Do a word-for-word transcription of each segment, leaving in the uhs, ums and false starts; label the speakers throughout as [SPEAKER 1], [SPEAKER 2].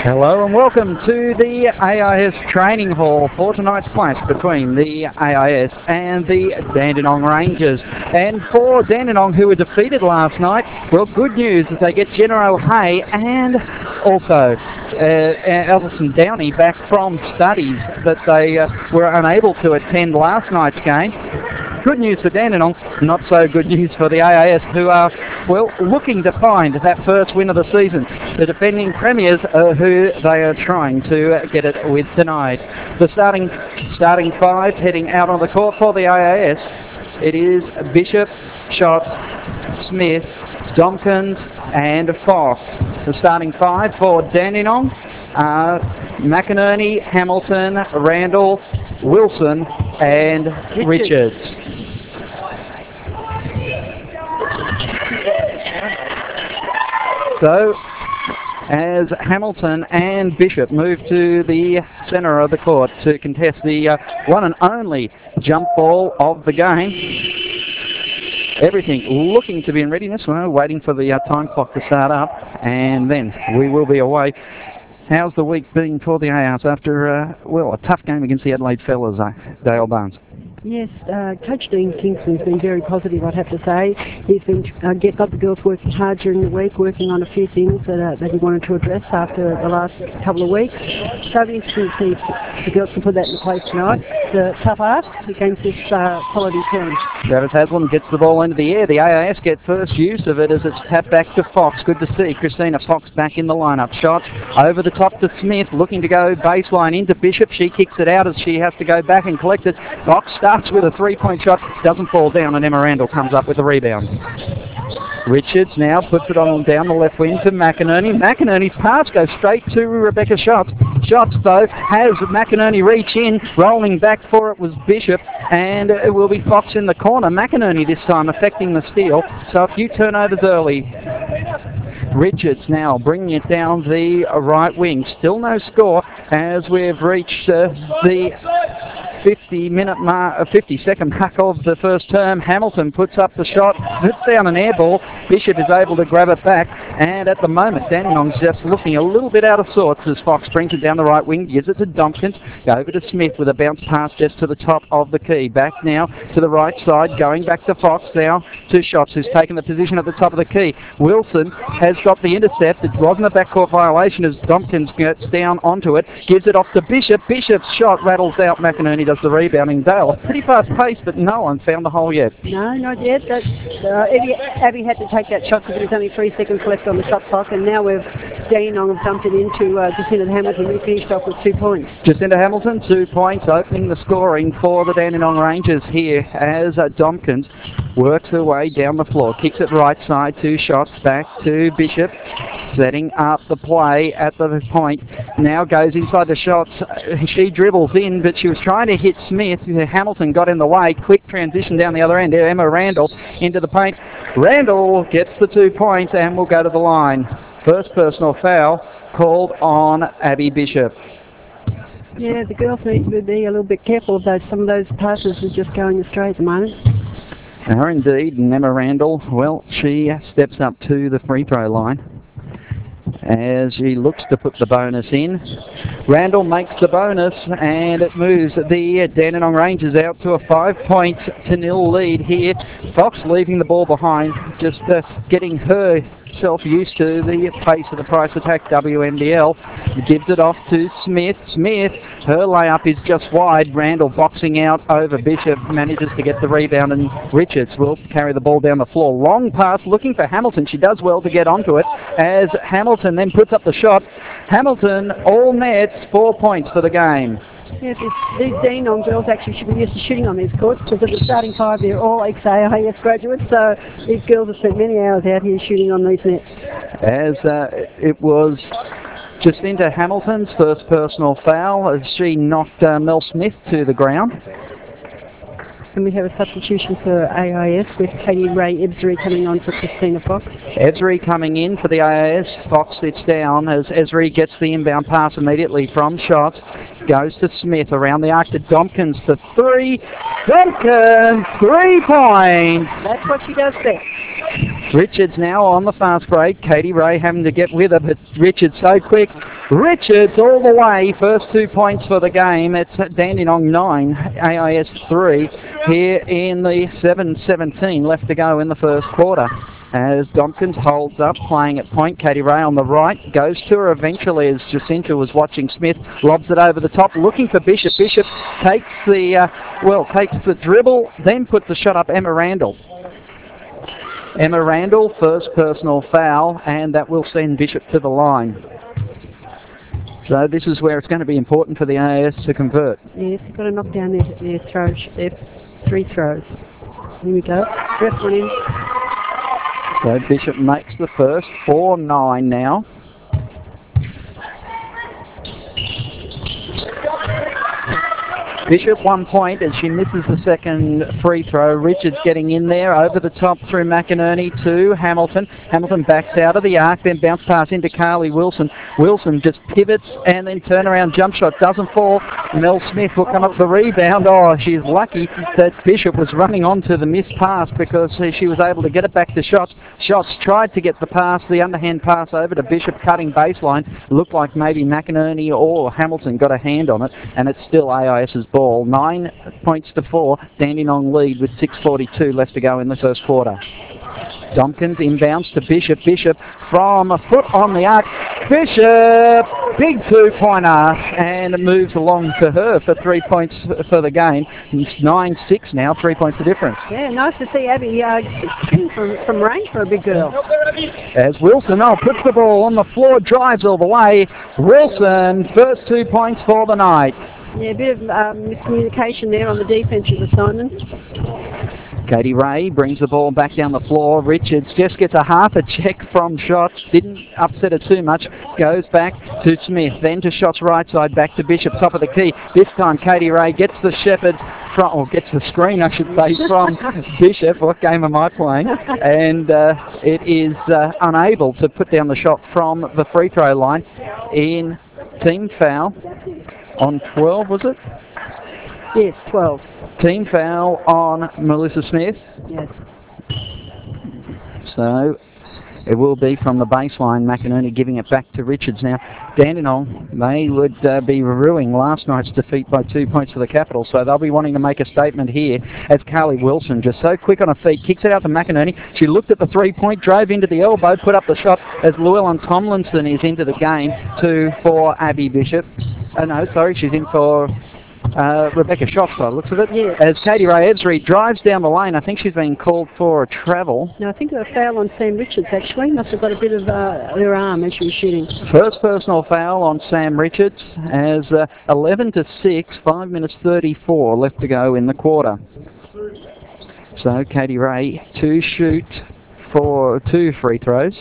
[SPEAKER 1] Hello and welcome to the A I S training hall for tonight's clash between the A I S and the Dandenong Rangers. And for Dandenong, who were defeated last night, well, good news is they get Genero Hay and also uh, Alison Downey back from studies that they uh, were unable to attend last night's game. Good news for Dandenong, not so good news for the A I S, who are, well, looking to find that first win of the season. The defending premiers, uh, who they are trying to get it with tonight. The starting starting five heading out on the court for the A I S. It is Bishop, Schatz, Smith, Domkins and Fox. The starting five for Dandenong are McInerney, Hamilton, Randall, Wilson and Richards. Richards. So, as Hamilton and Bishop move to the centre of the court to contest the uh, one and only jump ball of the game, everything looking to be in readiness. We're waiting for the uh, time clock to start up, and then we will be away. How's the week been for the A I S after, uh, well, a tough game against the Adelaide Fellas, uh, Dale Barnes?
[SPEAKER 2] Yes, uh, Coach Dean Kingston's been very positive, I'd have to say. He's been uh, get, got the girls working hard during the week, working on a few things that, uh, that he wanted to address after the last couple of weeks. So it'll be interesting to see if the girls can put that into place tonight. The tough ask against this uh, quality team.
[SPEAKER 1] Travis Haslam gets the ball into the air. The A I S get first use of it as it's tapped back to Fox. Good to see Christina Fox back in the lineup. Shot over the top to Smith, looking to go baseline into Bishop. She kicks it out as she has to go back and collect it. Fox starts with a three-point shot, doesn't fall down, and Emma Randall comes up with the rebound. Richards now puts it on down the left wing to McInerney. McInerney's pass goes straight to Rebecca Schatz. Schatz, though, has McInerney reach in. Rolling back for it was Bishop, and it will be Fox in the corner. McInerney this time affecting the steal, so a few turnovers early. Richards now bringing it down the right wing. Still no score as we've reached uh, the fifty minute mark, uh, fifty second mark of the first term. Hamilton puts up the shot, hits down an air ball. Bishop is able to grab it back, and at the moment Dandenong's just looking a little bit out of sorts as Fox brings it down the right wing, gives it to Domkins, over to Smith with a bounce pass just to the top of the key. Back now to the right side, going back to Fox now to Schatz, who's taken the position at the top of the key. Wilson has got the intercept. It wasn't a backcourt violation as Domkins gets down onto it, gives it off to Bishop. Bishop's shot rattles out. McInerney does the rebounding. Dale, pretty fast pace, but no one found the hole yet.
[SPEAKER 2] No, not yet. That's, uh, Abby, Abby had to take that shot because there was only three seconds left on the shot clock, and now we've Dandenong have dumped it into uh, Jacinta Hamilton, who finished off with two points.
[SPEAKER 1] Jacinta Hamilton, two points, opening the scoring for the Dandenong Rangers here as uh, Domkins works her way down the floor, kicks it right side, two shots back to Bishop, setting up the play at the point. Now goes inside the shots. She dribbles in, but she was trying to hit Smith. Hamilton got in the way. Quick transition down the other end. Emma Randall into the paint. Randall gets the two points and will go to the line. First personal foul called on Abby Bishop.
[SPEAKER 2] Yeah, the girls need to be a little bit careful of those. Some of those passes are just going astray at the moment.
[SPEAKER 1] Now indeed, and Emma Randall, well, she steps up to the free throw line as she looks to put the bonus in. Randall makes the bonus, and it moves the Dandenong Rangers out to a five point to nil lead here. Fox leaving the ball behind, just uh, getting herself used to the pace of the Price Attack W N B L. Gives it off to Smith. Smith, her layup is just wide. Randall boxing out over Bishop, manages to get the rebound, and Richards will carry the ball down the floor. Long pass, looking for Hamilton. She does well to get onto it as Hamilton then puts up the shot. Hamilton all nets, four points for the game.
[SPEAKER 2] Yes, these Dandenong girls actually should be used to shooting on these courts because at the starting five they're all ex-A I S graduates, so these girls have spent many hours out here shooting on these nets.
[SPEAKER 1] As uh, it was Jacinta Hamilton's first personal foul as she knocked uh, Mel Smith to the ground.
[SPEAKER 2] And we have a substitution for A I S with Katie Ray Ebsary coming on for Christina Fox.
[SPEAKER 1] Ebsary coming in for the A I S. Fox sits down as Ebsary gets the inbound pass immediately from Schatz. Goes to Smith around the arc to Domkins for three. Domkins, three points.
[SPEAKER 2] That's what she does best.
[SPEAKER 1] Richards now on the fast break. Katie Ray having to get with her, but Richards so quick. Richards all the way. First two points for the game. It's Dandenong nine, A I S three here in the seven seventeen left to go in the first quarter. As Dompkins holds up, playing at point. Katie Ray on the right, goes to her eventually as Jacinta was watching Smith, lobs it over the top, looking for Bishop. Bishop takes the, uh, well, takes the dribble, then puts the shot up, Emma Randall. Emma Randall, first personal foul, and that will send Bishop to the line. So this is where it's going to be important for the A I S to convert.
[SPEAKER 2] Yes, you've got to knock down their, their throws, their three throws. Here we go. First one in.
[SPEAKER 1] So Bishop makes the first, four nine now. Bishop one point and she misses the second free throw. Richards getting in there over the top through McInerney to Hamilton. Hamilton backs out of the arc, then bounce pass into Carly Wilson. Wilson just pivots and then turnaround jump shot doesn't fall. Mel Smith will come up with the rebound. Oh, she's lucky that Bishop was running onto the missed pass because she was able to get it back to Shots. Shots tried to get the pass, the underhand pass over to Bishop, cutting baseline. Looked like maybe McInerney or Hamilton got a hand on it, and it's still A I S's ball. Nine points to four. Dandenong lead with six forty-two left to go in the first quarter. Dompkins inbounds to Bishop. Bishop from a foot on the arc. Bishop, big two-pointer, and it moves along to her for three points for the game. It's nine six now, three points the difference.
[SPEAKER 2] Yeah, nice to see Abby uh, shooting from, from range for a big girl.
[SPEAKER 1] As Wilson, oh, puts the ball on the floor, drives all the way. Wilson, first two points for the night.
[SPEAKER 2] Yeah, a bit of um, miscommunication there on the defensive assignment.
[SPEAKER 1] Katie Ray brings the ball back down the floor. Richards just gets a half a check from Shots. Didn't upset her too much. Goes back to Smith. Then to Shots right side. Back to Bishop. Top of the key. This time Katie Ray gets the Shepherd from, or gets the screen I should say, from Bishop. What game am I playing? And uh, it is uh, unable to put down the shot from the free throw line. In team foul on twelve, was it?
[SPEAKER 2] Yes, twelve.
[SPEAKER 1] Team foul on Melissa Smith.
[SPEAKER 2] Yes.
[SPEAKER 1] So it will be from the baseline. McInerney giving it back to Richards now. Dandenong, they would uh, be ruining last night's defeat by two points for the Capitol, so they'll be wanting to make a statement here as Carly Wilson, just so quick on her feet, kicks it out to McInerney. She looked at the three-point, drove into the elbow, put up the shot as Llewellyn Tomlinson is into the game, two for Abby Bishop. Oh no, sorry, she's in for Uh, Rebecca Shots by the looks of it.
[SPEAKER 2] Yes.
[SPEAKER 1] As Katie Ray Evsry drives down the lane, I think she's been called for a travel.
[SPEAKER 2] No, I think a foul on Sam Richards actually. Must have got a bit of uh, her arm as she was shooting.
[SPEAKER 1] First personal foul on Sam Richards as uh, eleven to six, five minutes thirty-four left to go in the quarter. So Katie Ray to shoot for two free throws.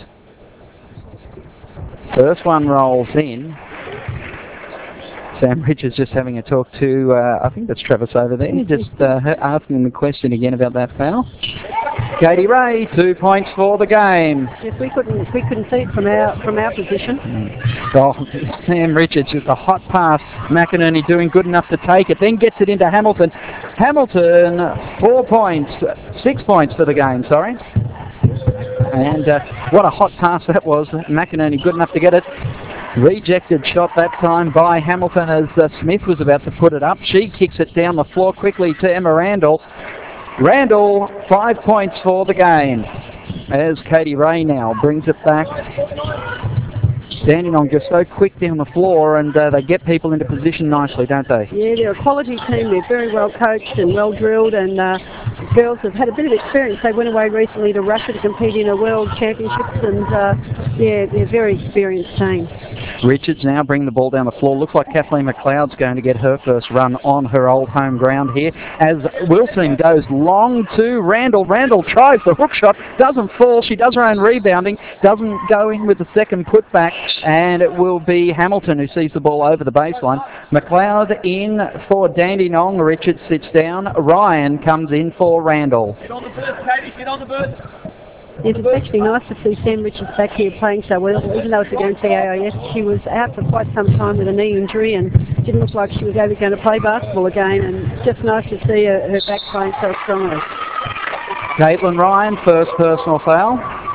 [SPEAKER 1] First one rolls in. Sam Richards just having a talk to, uh, I think that's Travis over there, just uh, asking the question again about that foul. Katie Ray, two points for the game.
[SPEAKER 2] Yes, we couldn't we couldn't see it from our from our position.
[SPEAKER 1] Oh, Sam Richards with a hot pass. McInerney doing good enough to take it, then gets it into Hamilton. Hamilton, four points, six points for the game, sorry. And uh, what a hot pass that was. McInerney good enough to get it. Rejected shot that time by Hamilton as uh, Smith was about to put it up. She kicks it down the floor quickly to Emma Randall. Randall, five points for the game. As Katie Ray now brings it back. Dandenong just so quick down the floor, and uh, they get people into position nicely, don't they?
[SPEAKER 2] Yeah, they're a quality team. They're very well coached and well drilled, and uh, girls have had a bit of experience. They went away recently to Russia to compete in a world championships, and uh, yeah, they're a very experienced team.
[SPEAKER 1] Richards now bringing the ball down the floor. Looks like Kathleen McLeod's going to get her first run on her old home ground here as Wilson goes long to Randall. Randall tries the hook shot, doesn't fall. She does her own rebounding, doesn't go in with the second putback, and it will be Hamilton who sees the ball over the baseline. McLeod in for Dandenong. Richards sits down. Ryan comes in for Randall.
[SPEAKER 3] Get on the bird, Katie, get on the bird.
[SPEAKER 2] Yes, it's actually nice to see Sam Richards back here playing so well, even though it's against the A I S. She was out for quite some time with a knee injury and didn't look like she was ever going to play basketball again, and it's just nice to see her, her back playing so strongly.
[SPEAKER 1] Caitlin Ryan, first personal foul.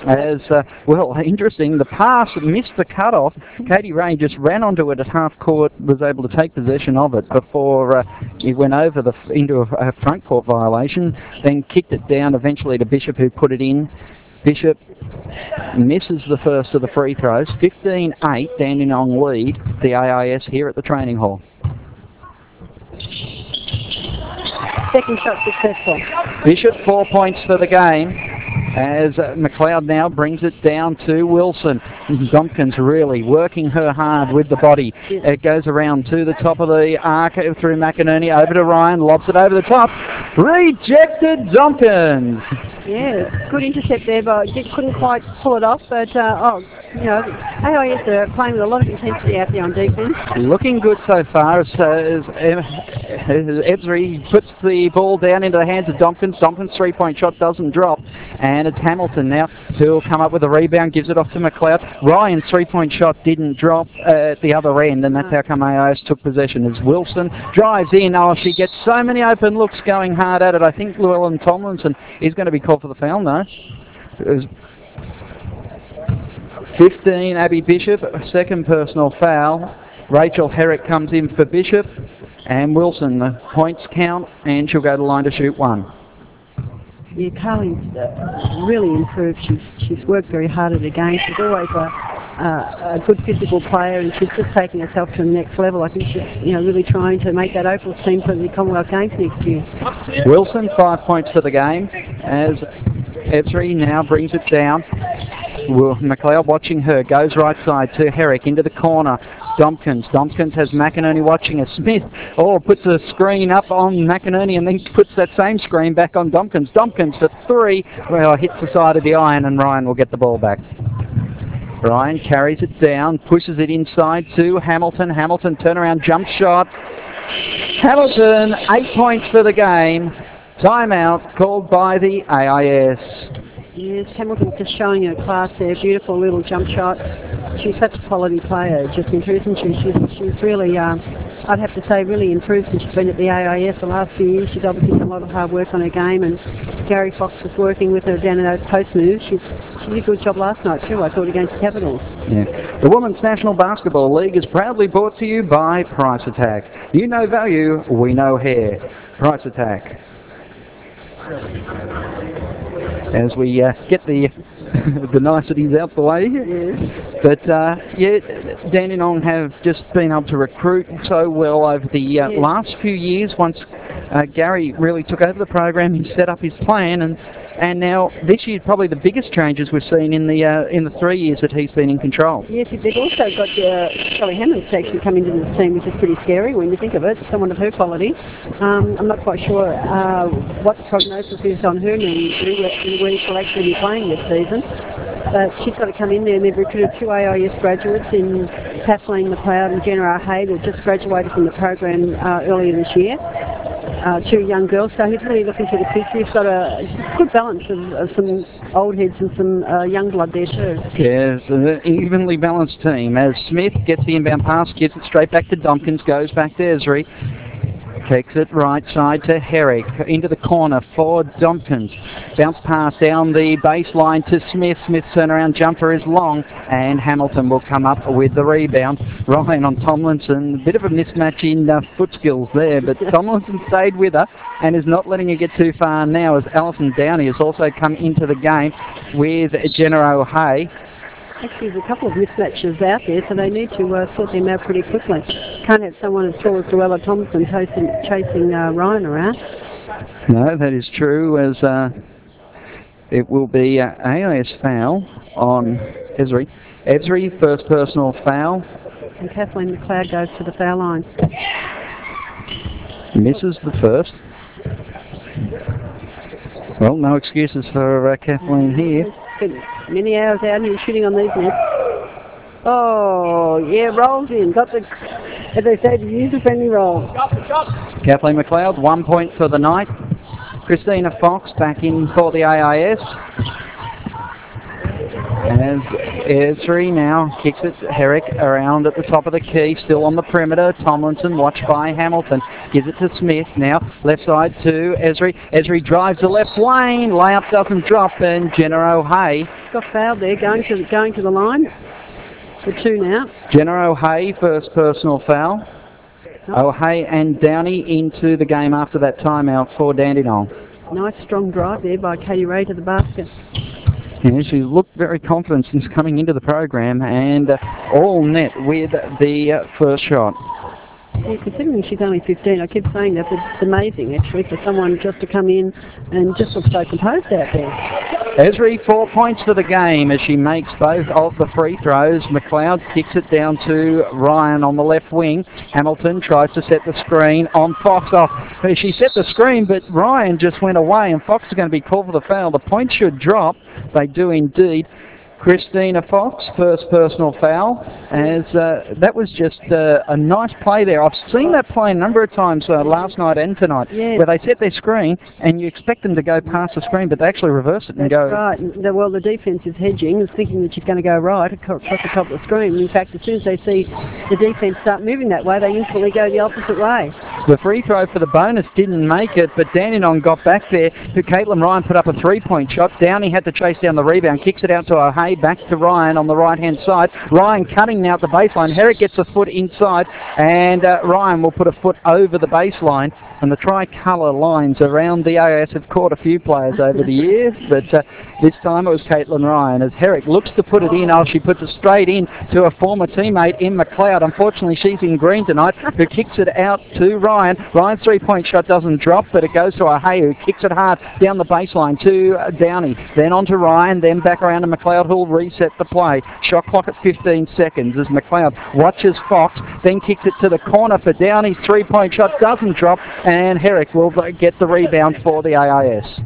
[SPEAKER 1] As, uh, well, interesting, the pass missed the cutoff. Katie Ray just ran onto it at half court, was able to take possession of it before uh, he went over the into a, a front court violation, then kicked it down eventually to Bishop, who put it in. Bishop misses the first of the free throws. fifteen eight, Dandenong lead the A I S here at the training hall.
[SPEAKER 2] Second shot successful.
[SPEAKER 1] Bishop four points for the game, as uh, McLeod now brings it down to Wilson. Tompkins really working her hard with the body.
[SPEAKER 2] Yeah.
[SPEAKER 1] It goes around to the top of the arc through McInerney, over to Ryan, lobs it over the top. Rejected Tompkins.
[SPEAKER 2] Yeah, good intercept there, but did, couldn't quite pull it off. But, uh, oh, you know, A I S are playing with a lot of intensity out there on defence.
[SPEAKER 1] Looking good so far as, uh, as uh, Ebsbury puts the ball down into the hands of Tompkins. Tompkins' three-point shot doesn't drop, and it's Hamilton now who'll come up with a rebound, gives it off to McLeod. Ryan's three-point shot didn't drop uh, at the other end, and that's how come A I S took possession. As Wilson drives in, oh, she gets so many open looks going hard at it. I think Llewellyn Tomlinson is going to be called for the foul, no? It was fifteen, Abby Bishop, second personal foul. Rachel Herrick comes in for Bishop, and Wilson, the points count, and she'll go to the line to shoot one.
[SPEAKER 2] Yeah, Carly's uh, really improved. She's she's worked very hard at the game. She's always a, uh, a good physical player, and she's just taking herself to the next level. I think she's you know really trying to make that Opals team for the Commonwealth Games next year.
[SPEAKER 1] Wilson, five points for the game, as Ebsbury now brings it down. Well, McLeod watching her, goes right side to Herrick, into the corner. Tompkins. Tompkins has McInerney watching her. Smith, oh, puts a screen up on McInerney and then puts that same screen back on Tompkins. Tompkins for three. Well, hits the side of the iron, and Ryan will get the ball back. Ryan carries it down, pushes it inside to Hamilton. Hamilton, turnaround jump shot. Hamilton, eight points for the game. Timeout called by the A I S.
[SPEAKER 2] Yes, Hamilton's just showing her class there. Beautiful little jump shot. She's such a quality player, just improves, and she, she's, she's really, um, I'd have to say, really improved since she's been at the A I S the last few years. She's obviously done a lot of hard work on her game, and Gary Fox was working with her down in those post moves. She's, she did a good job last night too, I thought, against Capitals.
[SPEAKER 1] Yeah. The Women's National Basketball League is proudly brought to you by Price Attack. You know value, we know hair. Price Attack. As we uh, get the the niceties out the way.
[SPEAKER 2] Yes.
[SPEAKER 1] But uh, yeah, Dandenong have just been able to recruit so well over the uh,
[SPEAKER 2] yes.
[SPEAKER 1] last few years. Once uh, Gary really took over the program, he set up his plan, and and now this year probably the biggest changes we've seen in the uh, in the three years that he's been in control.
[SPEAKER 2] Yes, they've also got uh, Shelly Hammond to actually come into this team, which is pretty scary when you think of it. Someone of her quality. Um, I'm not quite sure uh, what the prognosis is on her knee, where she'll actually be playing this season. But she's got to come in there, and they've recruited two A I S graduates in Kathleen McLeod and Jenna Hay, that just graduated from the program uh, earlier this year. Uh, two young girls, so he's really looking to the future. He's got a good balance of, of some old heads and some uh, young blood there too.
[SPEAKER 1] Yeah, it's an evenly balanced team. As Smith gets the inbound pass, gives it straight back to Tompkins, goes back to Esri. Kicks it right side to Herrick, into the corner for Tompkins. Bounce pass down the baseline to Smith. Smith's turnaround jumper is long, and Hamilton will come up with the rebound. Ryan on Tomlinson, a bit of a mismatch in uh, foot skills there, but Tomlinson stayed with her and is not letting her get too far now, as Alison Downey has also come into the game with Jenna O'Hay.
[SPEAKER 2] Actually, there's a couple of mismatches out there, so they need to uh, sort them out pretty quickly. Can't have someone as tall as Luella Thompson chasing, chasing uh, Ryan around.
[SPEAKER 1] No, that is true, as uh, it will be uh, A I S foul on Esri. Esri, first personal foul.
[SPEAKER 2] And Kathleen McLeod goes to the foul line.
[SPEAKER 1] Misses the first. Well, no excuses for uh, Kathleen here.
[SPEAKER 2] Good. Many hours out here shooting on these nets. Oh, yeah, rolls in. Got the, as they say, the user-friendly roll.
[SPEAKER 1] Kathleen McLeod, one point for the night. Christina Fox back in for the A I S. As Esri now kicks it, Herrick around at the top of the key, still on the perimeter. Tomlinson watched by Hamilton. Gives it to Smith now, left side to Esri. Esri drives the left lane, layup doesn't drop, and Jenna O'Hay.
[SPEAKER 2] Got fouled there, going to, going to the line. For two now.
[SPEAKER 1] Jenna O'Hay, first personal foul.
[SPEAKER 2] Oh.
[SPEAKER 1] O'Hay and Downey into the game after that timeout for Dandenong.
[SPEAKER 2] Nice strong drive there by Katie Ray to the basket.
[SPEAKER 1] Yeah, she looked very confident since coming into the program, and uh, all net with the uh, first shot.
[SPEAKER 2] Yeah, considering she's only fifteen, I keep saying that, but it's amazing actually for someone just to come in and just look so composed out there.
[SPEAKER 1] Esri, four points for the game as she makes both of the free throws. McLeod kicks it down to Ryan on the left wing. Hamilton tries to set the screen on Fox off. She set the screen, but Ryan just went away, and Fox is going to be called for the foul. The points should drop. They do indeed. Christina Fox, first personal foul, as uh, that was just uh, a nice play there. I've seen that play a number of times uh, last night and tonight,
[SPEAKER 2] yes.
[SPEAKER 1] where they set their screen and you expect them to go past the screen, but they actually reverse it and
[SPEAKER 2] That's
[SPEAKER 1] go...
[SPEAKER 2] right. The, well, the defence is hedging, is thinking that she's going to go right across the top of the screen. In fact, as soon as they see the defence start moving that way, they instantly go the opposite way.
[SPEAKER 1] The free throw for the bonus didn't make it, but Dandenong got back there. Caitlin Ryan put up a three-point shot. Downey had to chase down the rebound, kicks it out to O'Hay, back to Ryan on the right-hand side. Ryan cutting now at the baseline. Herrick gets a foot inside, and uh, Ryan will put a foot over the baseline. And the tricolour lines around the A I S have caught a few players over the years, but uh, this time it was Caitlin Ryan. As Herrick looks to put it in, oh, she puts it straight in to a former teammate in McLeod. Unfortunately, she's in green tonight, who kicks it out to Ryan. Ryan's three-point shot doesn't drop, but it goes to O'Hay, who kicks it hard down the baseline to uh, Downey. Then on to Ryan, then back around to McLeod, who'll reset the play. Shot clock at fifteen seconds as McLeod watches Fox, then kicks it to the corner for Downey's three-point shot doesn't drop, and Herrick will get the rebound for the A I S.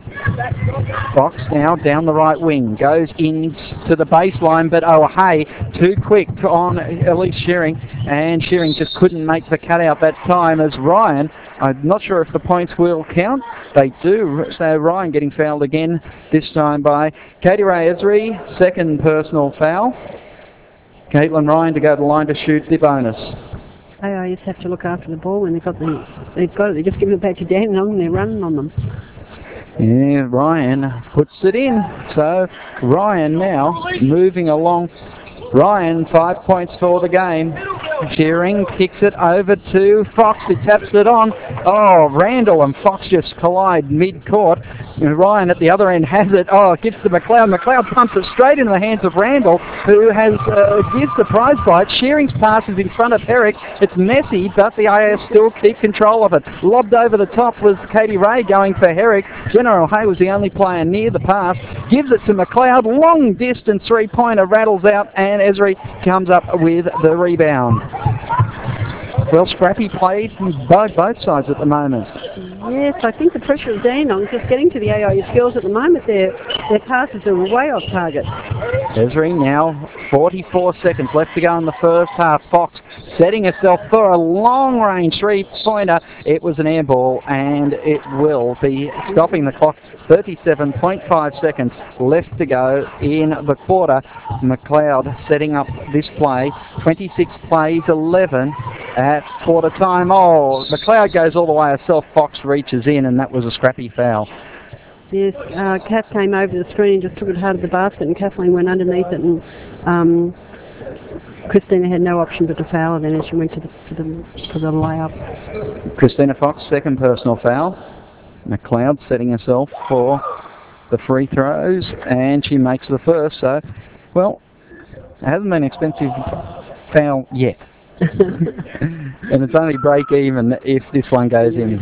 [SPEAKER 1] Fox now down the right wing, goes in to the baseline, but O'Hay too quick on Elise Shearing, and Shearing just couldn't make the cutout that time as Ryan, I'm not sure if the points will count, they do, so Ryan getting fouled again, this time by Katie Ray Esri, second personal foul. Caitlin Ryan to go to the line to shoot the bonus.
[SPEAKER 2] A I S have to look after the ball when they've got the, they've got it, they just give it back to Dandenong and they're running on them.
[SPEAKER 1] Yeah, Ryan puts it in. So Ryan now moving along. Ryan, five points for the game. Shearing kicks it over to Fox, who taps it on. Oh, Randall and Fox just collide mid-court. Ryan at the other end has it. Oh, it gives to McLeod. McLeod pumps it straight into the hands of Randall, who has uh, gives the prize fight. Shearing's pass is in front of Herrick. It's messy, but the A I S still keep control of it. Lobbed over the top was Katie Ray going for Herrick. Jenna O'Hay was the only player near the pass. Gives it to McLeod. Long distance three-pointer rattles out, and Esri comes up with the rebound. Well, scrappy play by both sides at the moment.
[SPEAKER 2] Yes, I think the pressure of Dandenong is just getting to the A I S girls at the moment. Their, their passes are way off target.
[SPEAKER 1] Esri now, forty-four seconds left to go in the first half. Fox setting herself for a long-range three-pointer. It was an air ball, and it will be stopping the clock. thirty-seven point five seconds left to go in the quarter. McLeod setting up this play. twenty-six plays, eleven at quarter time. Oh, McLeod goes all the way herself. Fox reaches in, and that was a scrappy foul.
[SPEAKER 2] Yes, uh, Kath came over the screen and just took it hard at the basket, and Kathleen went underneath it, and um, Christina had no option but to foul her then as she went to the, to the, to the layup.
[SPEAKER 1] Christina Fox, second personal foul. McLeod setting herself for the free throws, and she makes the first. So, well, it hasn't been an expensive foul yet. And it's only break even if this one goes in.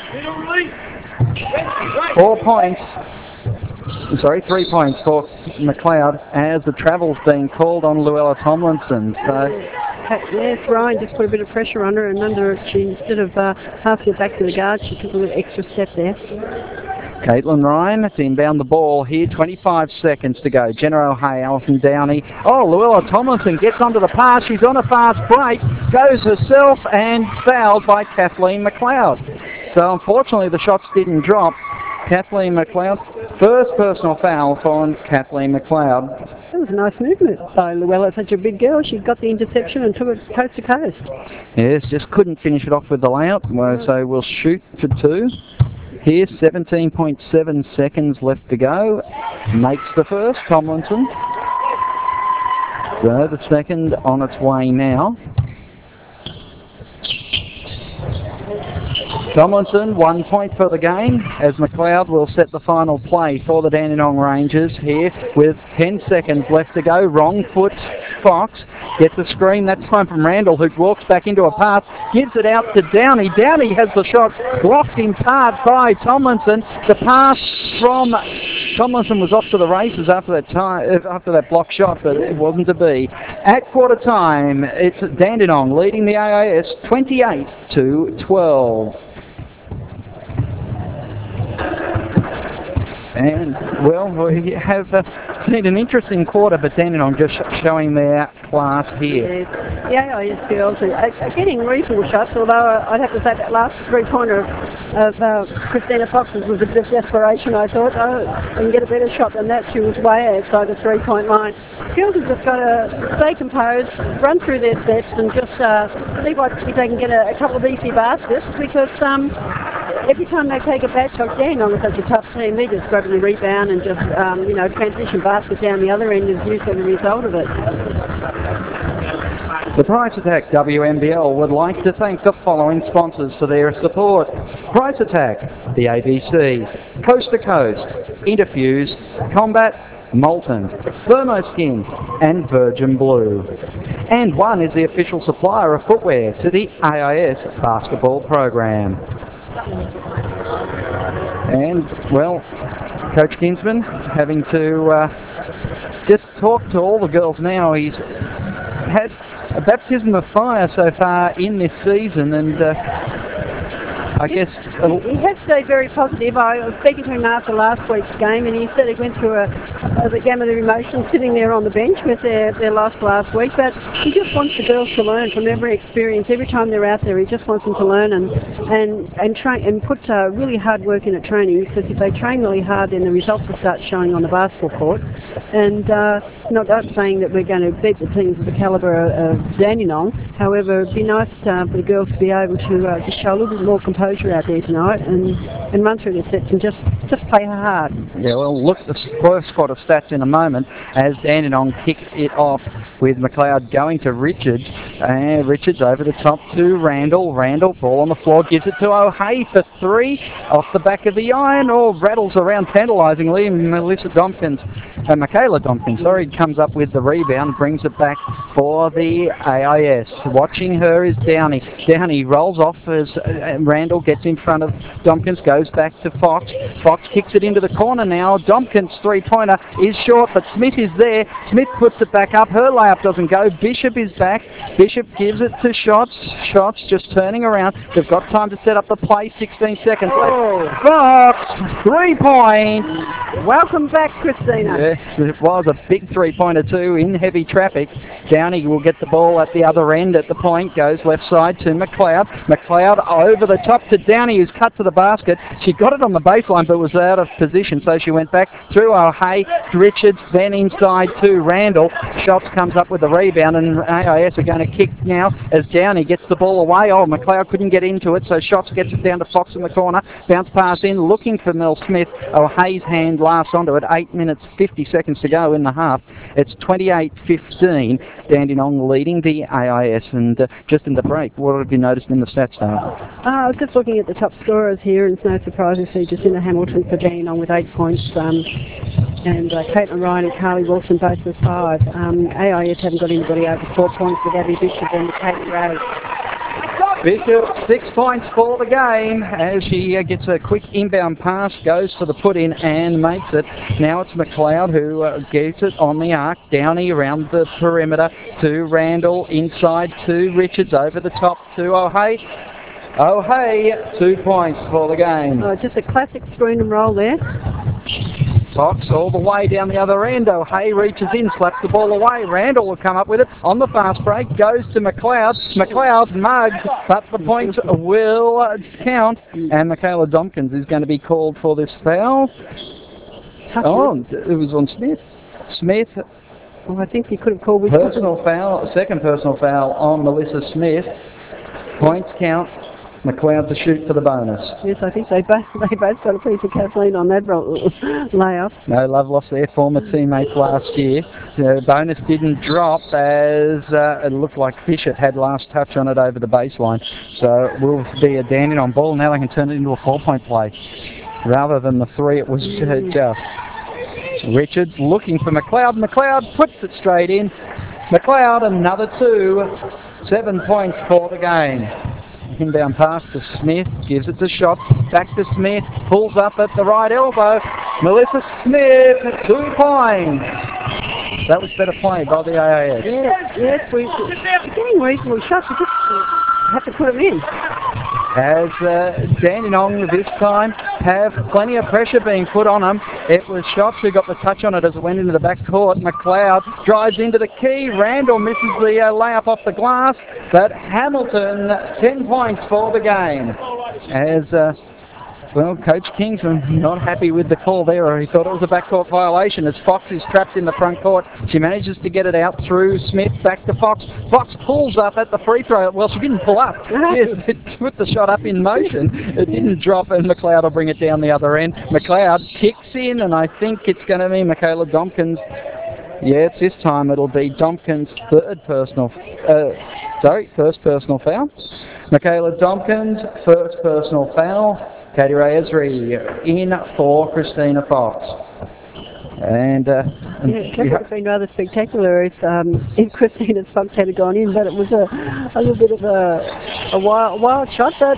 [SPEAKER 1] Four points, sorry, three points for McLeod as the travel's being called on Luella Tomlinson. So,
[SPEAKER 2] yes, Ryan just put a bit of pressure on her, and under she, instead of uh, passing it back to the guard, she took a little extra step there.
[SPEAKER 1] Caitlin Ryan to inbound the ball here, twenty-five seconds to go. Jenna O'Hay, Alison Downey. Oh, Luella Tomlinson gets onto the pass. She's on a fast break, goes herself, and fouled by Kathleen McLeod. So unfortunately the shots didn't drop, Kathleen McLeod. First personal foul for Kathleen McLeod.
[SPEAKER 2] That was a nice movement by Luella, such a big girl. She got the interception and took it coast to coast.
[SPEAKER 1] Yes, just couldn't finish it off with the layout, so we'll shoot for two. Here, seventeen point seven seconds left to go. Makes the first, Tomlinson. So the second on its way now. Tomlinson, one point for the game, as McLeod will set the final play for the Dandenong Rangers here with ten seconds left to go. Wrong foot, Fox gets a screen, that time from Randall, who walks back into a pass, gives it out to Downey. Downey has the shot blocked in part by Tomlinson. The pass from Tomlinson was off to the races after that time, after that block shot, but it wasn't to be. At quarter time, it's Dandenong leading the A I S twenty-eight to twelve. And, well, we have uh, seen an interesting quarter, but Dandenong just sh showing their class here.
[SPEAKER 2] Yes, the A I S girls are, are getting reasonable shots, although uh, I'd have to say that last three-pointer of uh, Christina Fox's was a bit of desperation. I thought, oh, I can get a better shot than that. She was way outside the three-point line. Girls have just got to stay composed, run through their sets, and just uh, see what, if they can get a, a couple of easy baskets, because um, every time they take a back shot, Dandenong is such a tough team. They're just grabbing the rebound and just, um, you know, transition basket down the other end is usually the result of it.
[SPEAKER 1] The Price Attack W M B L would like to thank the following sponsors for their support. Price Attack, the A B C, Coast to Coast, Interfuse, Combat, Molten, Thermoskin, and Virgin Blue. And one is the official supplier of footwear to the A I S basketball program. And, well, Coach Kinsman having to uh, just talk to all the girls now. He's had a baptism of fire so far in this season, and uh, I guess... Uh,
[SPEAKER 2] he has stayed very positive. I was speaking to him after last week's game, and he said he went through a, a gamut of emotions sitting there on the bench with their, their loss last week, but he just wants the girls to learn from every experience. Every time they're out there, he just wants them to learn and and and, train, and put uh, really hard work in at training, because if they train really hard, then the results will start showing on the basketball court. And uh, not, not saying that we're going to beat the teams of the calibre of Dandenong, however, it'd be nice uh, for the girls to be able to uh, just show a little bit more composure out there tonight and, and run through their sets and just, just play hard.
[SPEAKER 1] Yeah, well, look at the first quarter stats in a moment as Dandenong kick it off with McLeod going to Richards, and Richards over the top to Randall. Randall, ball on the floor, gives it to O'Hay for three, off the back of the iron, or rattles around tantalisingly. Melissa Dompkins, uh, Michaela Dompkins, sorry, comes up with the rebound, brings it back for the A I S. Watching her is Downey. Downey rolls off as uh, Randall gets in front of Dompkins, goes back to Fox. Fox kicks it into the corner now. Dompkins' three-pointer is short, but Smith is there. Smith puts it back up. Her layup doesn't go. Bishop is back. Bishop gives it to Shots. Shots just turning around. They've got time to set up the play. sixteen seconds left. Fox, three-point.
[SPEAKER 2] Welcome back, Christina.
[SPEAKER 1] Yes, it was a big three-pointer too in heavy traffic. Downey will get the ball at the other end at the point. Goes left side to McLeod. McLeod over the top to Downey, who's cut to the basket. She got it on the baseline but was out of position, so she went back through O'Hay, Richards, then inside to Randall. Shots comes up with the rebound, and A I S are going to kick now as Downey gets the ball away. Oh, McLeod couldn't get into it, so Shots gets it down to Fox in the corner. Bounce pass in, looking for Mel Smith. O'Hay's hand lasts onto it. eight minutes fifty seconds to go in the half. It's twenty-eight fifteen. Dandenong leading the A I S, and uh, just in the break, what have you noticed in the stats now?
[SPEAKER 2] Uh, I was just looking at the top scorers here, and it's no surprise to see Jacinda Hamilton for Dandenong with eight points, um, and uh, Caitlin Ryan and Carly Wilson both with five. Um, A I S haven't got anybody over four points with Abby Bishop and Kate Ray.
[SPEAKER 1] Bishop, six points for the game as she uh, gets a quick inbound pass, goes for the put-in and makes it. Now it's McLeod who uh, gets it on the arc. Downey around the perimeter to Randall, inside to Richards, over the top to O'Hay. O'Hay, two points for the game.
[SPEAKER 2] Oh, just a classic screen and roll there.
[SPEAKER 1] Fox all the way down the other end. O'Hay reaches in, slaps the ball away. Randall will come up with it on the fast break, goes to McLeod. McLeod mugged, but the points will count, and Michaela Tompkins is going to be called for this foul. Oh, it was on Smith. Smith.
[SPEAKER 2] Well, I think he could have called with
[SPEAKER 1] Personal foul, second personal foul on Melissa Smith. Points count. McLeod to shoot for the bonus.
[SPEAKER 2] Yes, I think they both they both got a piece of Kathleen on that layup.
[SPEAKER 1] No love lost their former teammates last year. The bonus didn't drop as uh, it looked like Bishop had last touch on it over the baseline. So it will be a Dandenong ball. Now they can turn it into a four-point play. Rather than the three, it was just Richards looking for McLeod. McLeod puts it straight in. McLeod, another two. Seven points for the game. Inbound pass to Smith, gives it to Shot, back to Smith, pulls up at the right elbow. Melissa Smith, two points. That was better play by the A A S.
[SPEAKER 2] Yes, yes, we're getting reasonable shots. We just have to put them in.
[SPEAKER 1] As uh, Dandenong this time have plenty of pressure being put on them. It was Shots who got the touch on it as it went into the back court. McLeod drives into the key. Randall misses the uh, layup off the glass, but Hamilton, ten points for the game. As uh, Well, Coach Kingsman not happy with the call there, or he thought it was a backcourt violation as Fox is trapped in the front court. She manages to get it out through Smith, back to Fox. Fox pulls up at the free throw. Well, she didn't pull up. She put the shot up in motion. It didn't drop, and McLeod will bring it down the other end. McLeod kicks in, and I think it's going to be Michaela Tompkins. Yeah, it's this time it'll be Tompkins' third personal, uh, sorry, first personal foul. Michaela Tompkins, first personal foul. Katie Ray Esri in for Christina Fox. And uh,
[SPEAKER 2] yeah, it would have been rather spectacular if um, if Christina Fox had gone in, but it was a, a little bit of a, a wild, wild shot, but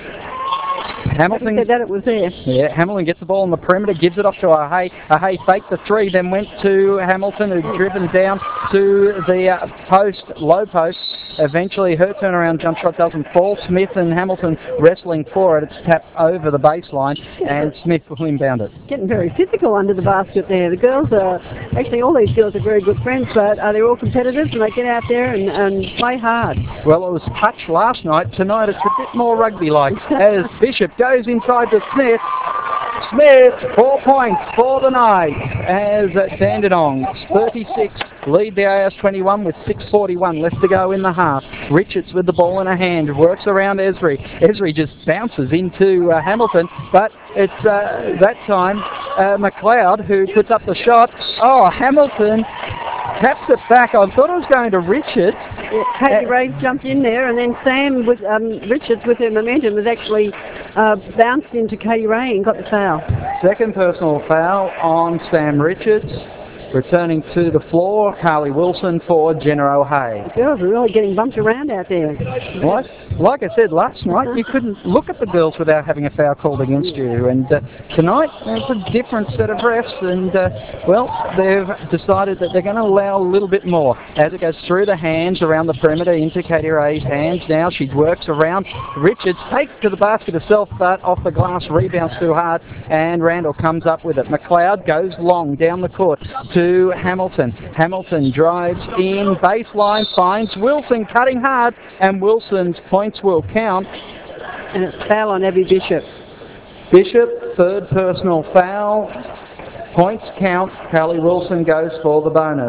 [SPEAKER 1] Hamilton
[SPEAKER 2] said that it was there.
[SPEAKER 1] Yeah, Hamilton gets the ball on the perimeter, gives it off to Ahey. Ahey faked the three, then went to Hamilton, who's driven down to the uh, post, low post. Eventually, her turnaround jump shot doesn't fall. Smith and Hamilton wrestling for it. It's tapped over the baseline, and Smith will inbound it.
[SPEAKER 2] Getting very physical under the basket there. The girls are, actually all these girls are very good friends, but uh, they're all competitive, and they get out there and, and play hard.
[SPEAKER 1] Well, it was touch last night. Tonight it's a bit more rugby-like as Bishop goes inside to Smith. Smith, four points for the night as Dandenong thirty-six lead the A I S twenty-one with six forty-one left to go in the half. Richards with the ball in her hand, works around Esri. Esri just bounces into uh, Hamilton, but it's uh, that time uh, McLeod who puts up the shot. Oh, Hamilton taps it back. I thought it was going to Richards.
[SPEAKER 2] Yeah, Katie uh, Ray jumped in there, and then Sam with um, Richards with her momentum was actually uh, bounced into Katie Ray and got the foul.
[SPEAKER 1] Second personal foul on Sam Richards. Returning to the floor, Carly Wilson for Jenna O'Hay.
[SPEAKER 2] The girls are really getting bumped around out there.
[SPEAKER 1] Like, like I said last night, you couldn't look at the girls without having a foul called against you. And uh, tonight, it's a different set of refs. And, uh, well, they've decided that they're going to allow a little bit more. As it goes through the hands around the perimeter into Katie Ray's hands now. She works around. Richards takes to the basket herself, but off the glass, rebounds too hard. And Randall comes up with it. McLeod goes long down the court to Hamilton. Hamilton drives in, baseline, finds Wilson cutting hard, and Wilson's points will count.
[SPEAKER 2] And it's foul on Abby Bishop.
[SPEAKER 1] Bishop, third personal foul. Points count. Carly Wilson goes for the bonus.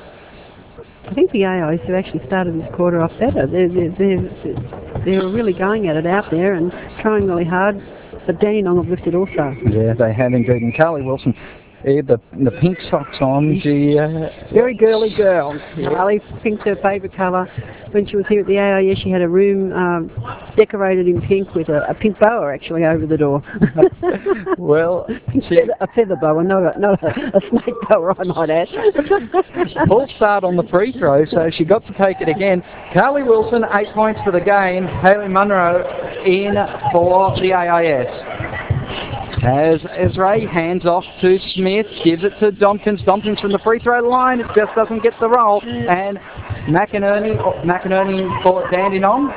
[SPEAKER 2] I think the A I S have actually started this quarter off better. They're, they're, they're, they're really going at it out there and trying really hard, but Dandenong have lifted also.
[SPEAKER 1] Yeah, they have indeed. And Carly Wilson, yeah, the, the pink socks on, she... Uh,
[SPEAKER 2] Very girly girl. Carly, pink's her favourite colour. When she was here at the A I S, she had a room um, decorated in pink with a, a pink boa actually over the door.
[SPEAKER 1] Well, she...
[SPEAKER 2] A feather boa, not a, not a, a snake boa, I might add.
[SPEAKER 1] Full start on the free throw, so she got to take it again. Carly Wilson, eight points for the game. Hayley Munro in for the A I S. As Esri hands off to Smith, gives it to Tompkins. Tompkins from the free throw line, it just doesn't get the roll. And McInerney, McInerney for Dandenong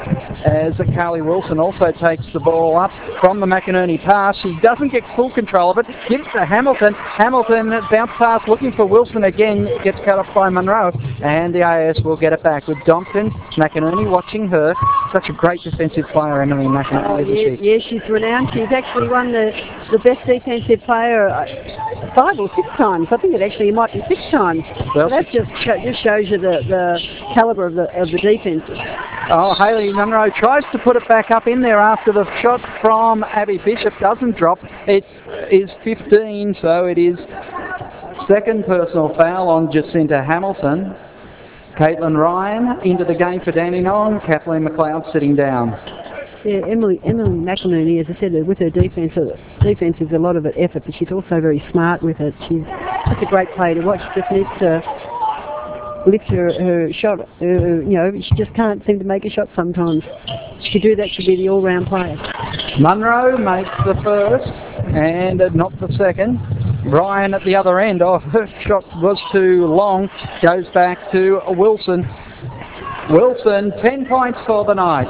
[SPEAKER 1] as Carly Wilson also takes the ball up from the McInerney pass. She doesn't get full control of it, gives to Hamilton. Hamilton bounce pass looking for Wilson again, gets cut off by Munro, and the A I S will get it back with Dompton. McInerney watching her. Such a great defensive player, Emily McInerney,
[SPEAKER 2] Oh,
[SPEAKER 1] isn't
[SPEAKER 2] yeah,
[SPEAKER 1] she?
[SPEAKER 2] yeah, she's renowned. She's actually won the, the best defensive player uh, five or six times. I think it actually might be six times.
[SPEAKER 1] Well,
[SPEAKER 2] So that just sho- just shows you the, the calibre of the of the defences.
[SPEAKER 1] Oh, Hayley Munro tries to put it back up in there after the shot from Abby Bishop doesn't drop. It is fifteen, so it is second personal foul on Jacinta Hamilton. Caitlin Ryan into the game for Dandenong. Kathleen McLeod sitting down.
[SPEAKER 2] Yeah, Emily Emily McInerney, as I said, with her defence, uh, defence is a lot of it effort, but she's also very smart with it. She's such a great player to watch. Just needs to lift her, her shot. Uh, you know, she just can't seem to make a shot sometimes. She could do that, she'd be the all-round player.
[SPEAKER 1] Munro makes the first and not the second. Ryan at the other end. Oh, her shot was too long. Goes back to Wilson. Wilson, ten points for the night.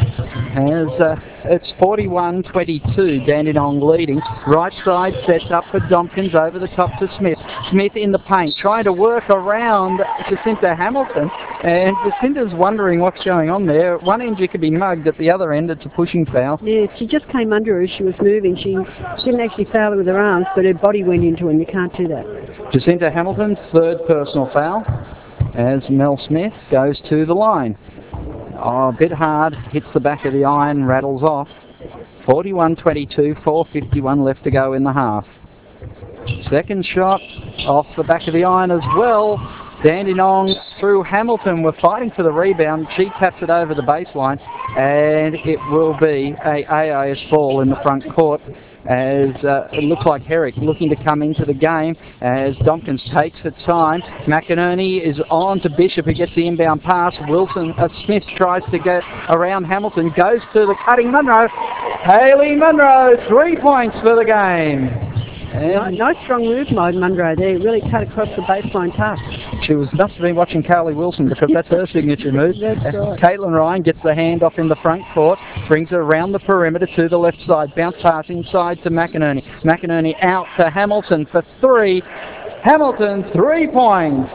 [SPEAKER 1] As uh, it's forty-one twenty-two, Dandenong leading. Right side sets up for Dompkins over the top to Smith. Smith in the paint, trying to work around Jacinta Hamilton. And Jacinta's wondering what's going on there. One end you could be mugged, at the other end it's a pushing foul.
[SPEAKER 2] Yeah, she just came under her as she was moving. She didn't actually foul her with her arms, but her body went into her, and you can't do that.
[SPEAKER 1] Jacinta Hamilton, third personal foul, as Mel Smith goes to the line. Oh, a bit hard, hits the back of the iron, rattles off. forty-one twenty-two, four fifty-one left to go in the half. Second shot off the back of the iron as well. Dandenong through Hamilton were fighting for the rebound. She taps it over the baseline, and it will be a A I S ball in the front court, as uh, it looks like Herrick looking to come into the game as Dompkins takes her time. McInerney is on to Bishop, who gets the inbound pass. Wilson, uh, Smith tries to get around Hamilton, goes to the cutting Munro. Hayley Munro, three points for the game.
[SPEAKER 2] Nice, nice strong move by Munro there. Really cut across the baseline tough.
[SPEAKER 1] She was must have been watching Carly Wilson, because that's her signature move.
[SPEAKER 2] That's right.
[SPEAKER 1] Caitlin Ryan gets the handoff in the front court, brings it around the perimeter to the left side. Bounce pass inside to McInerney. McInerney out to Hamilton for three. Hamilton, three points.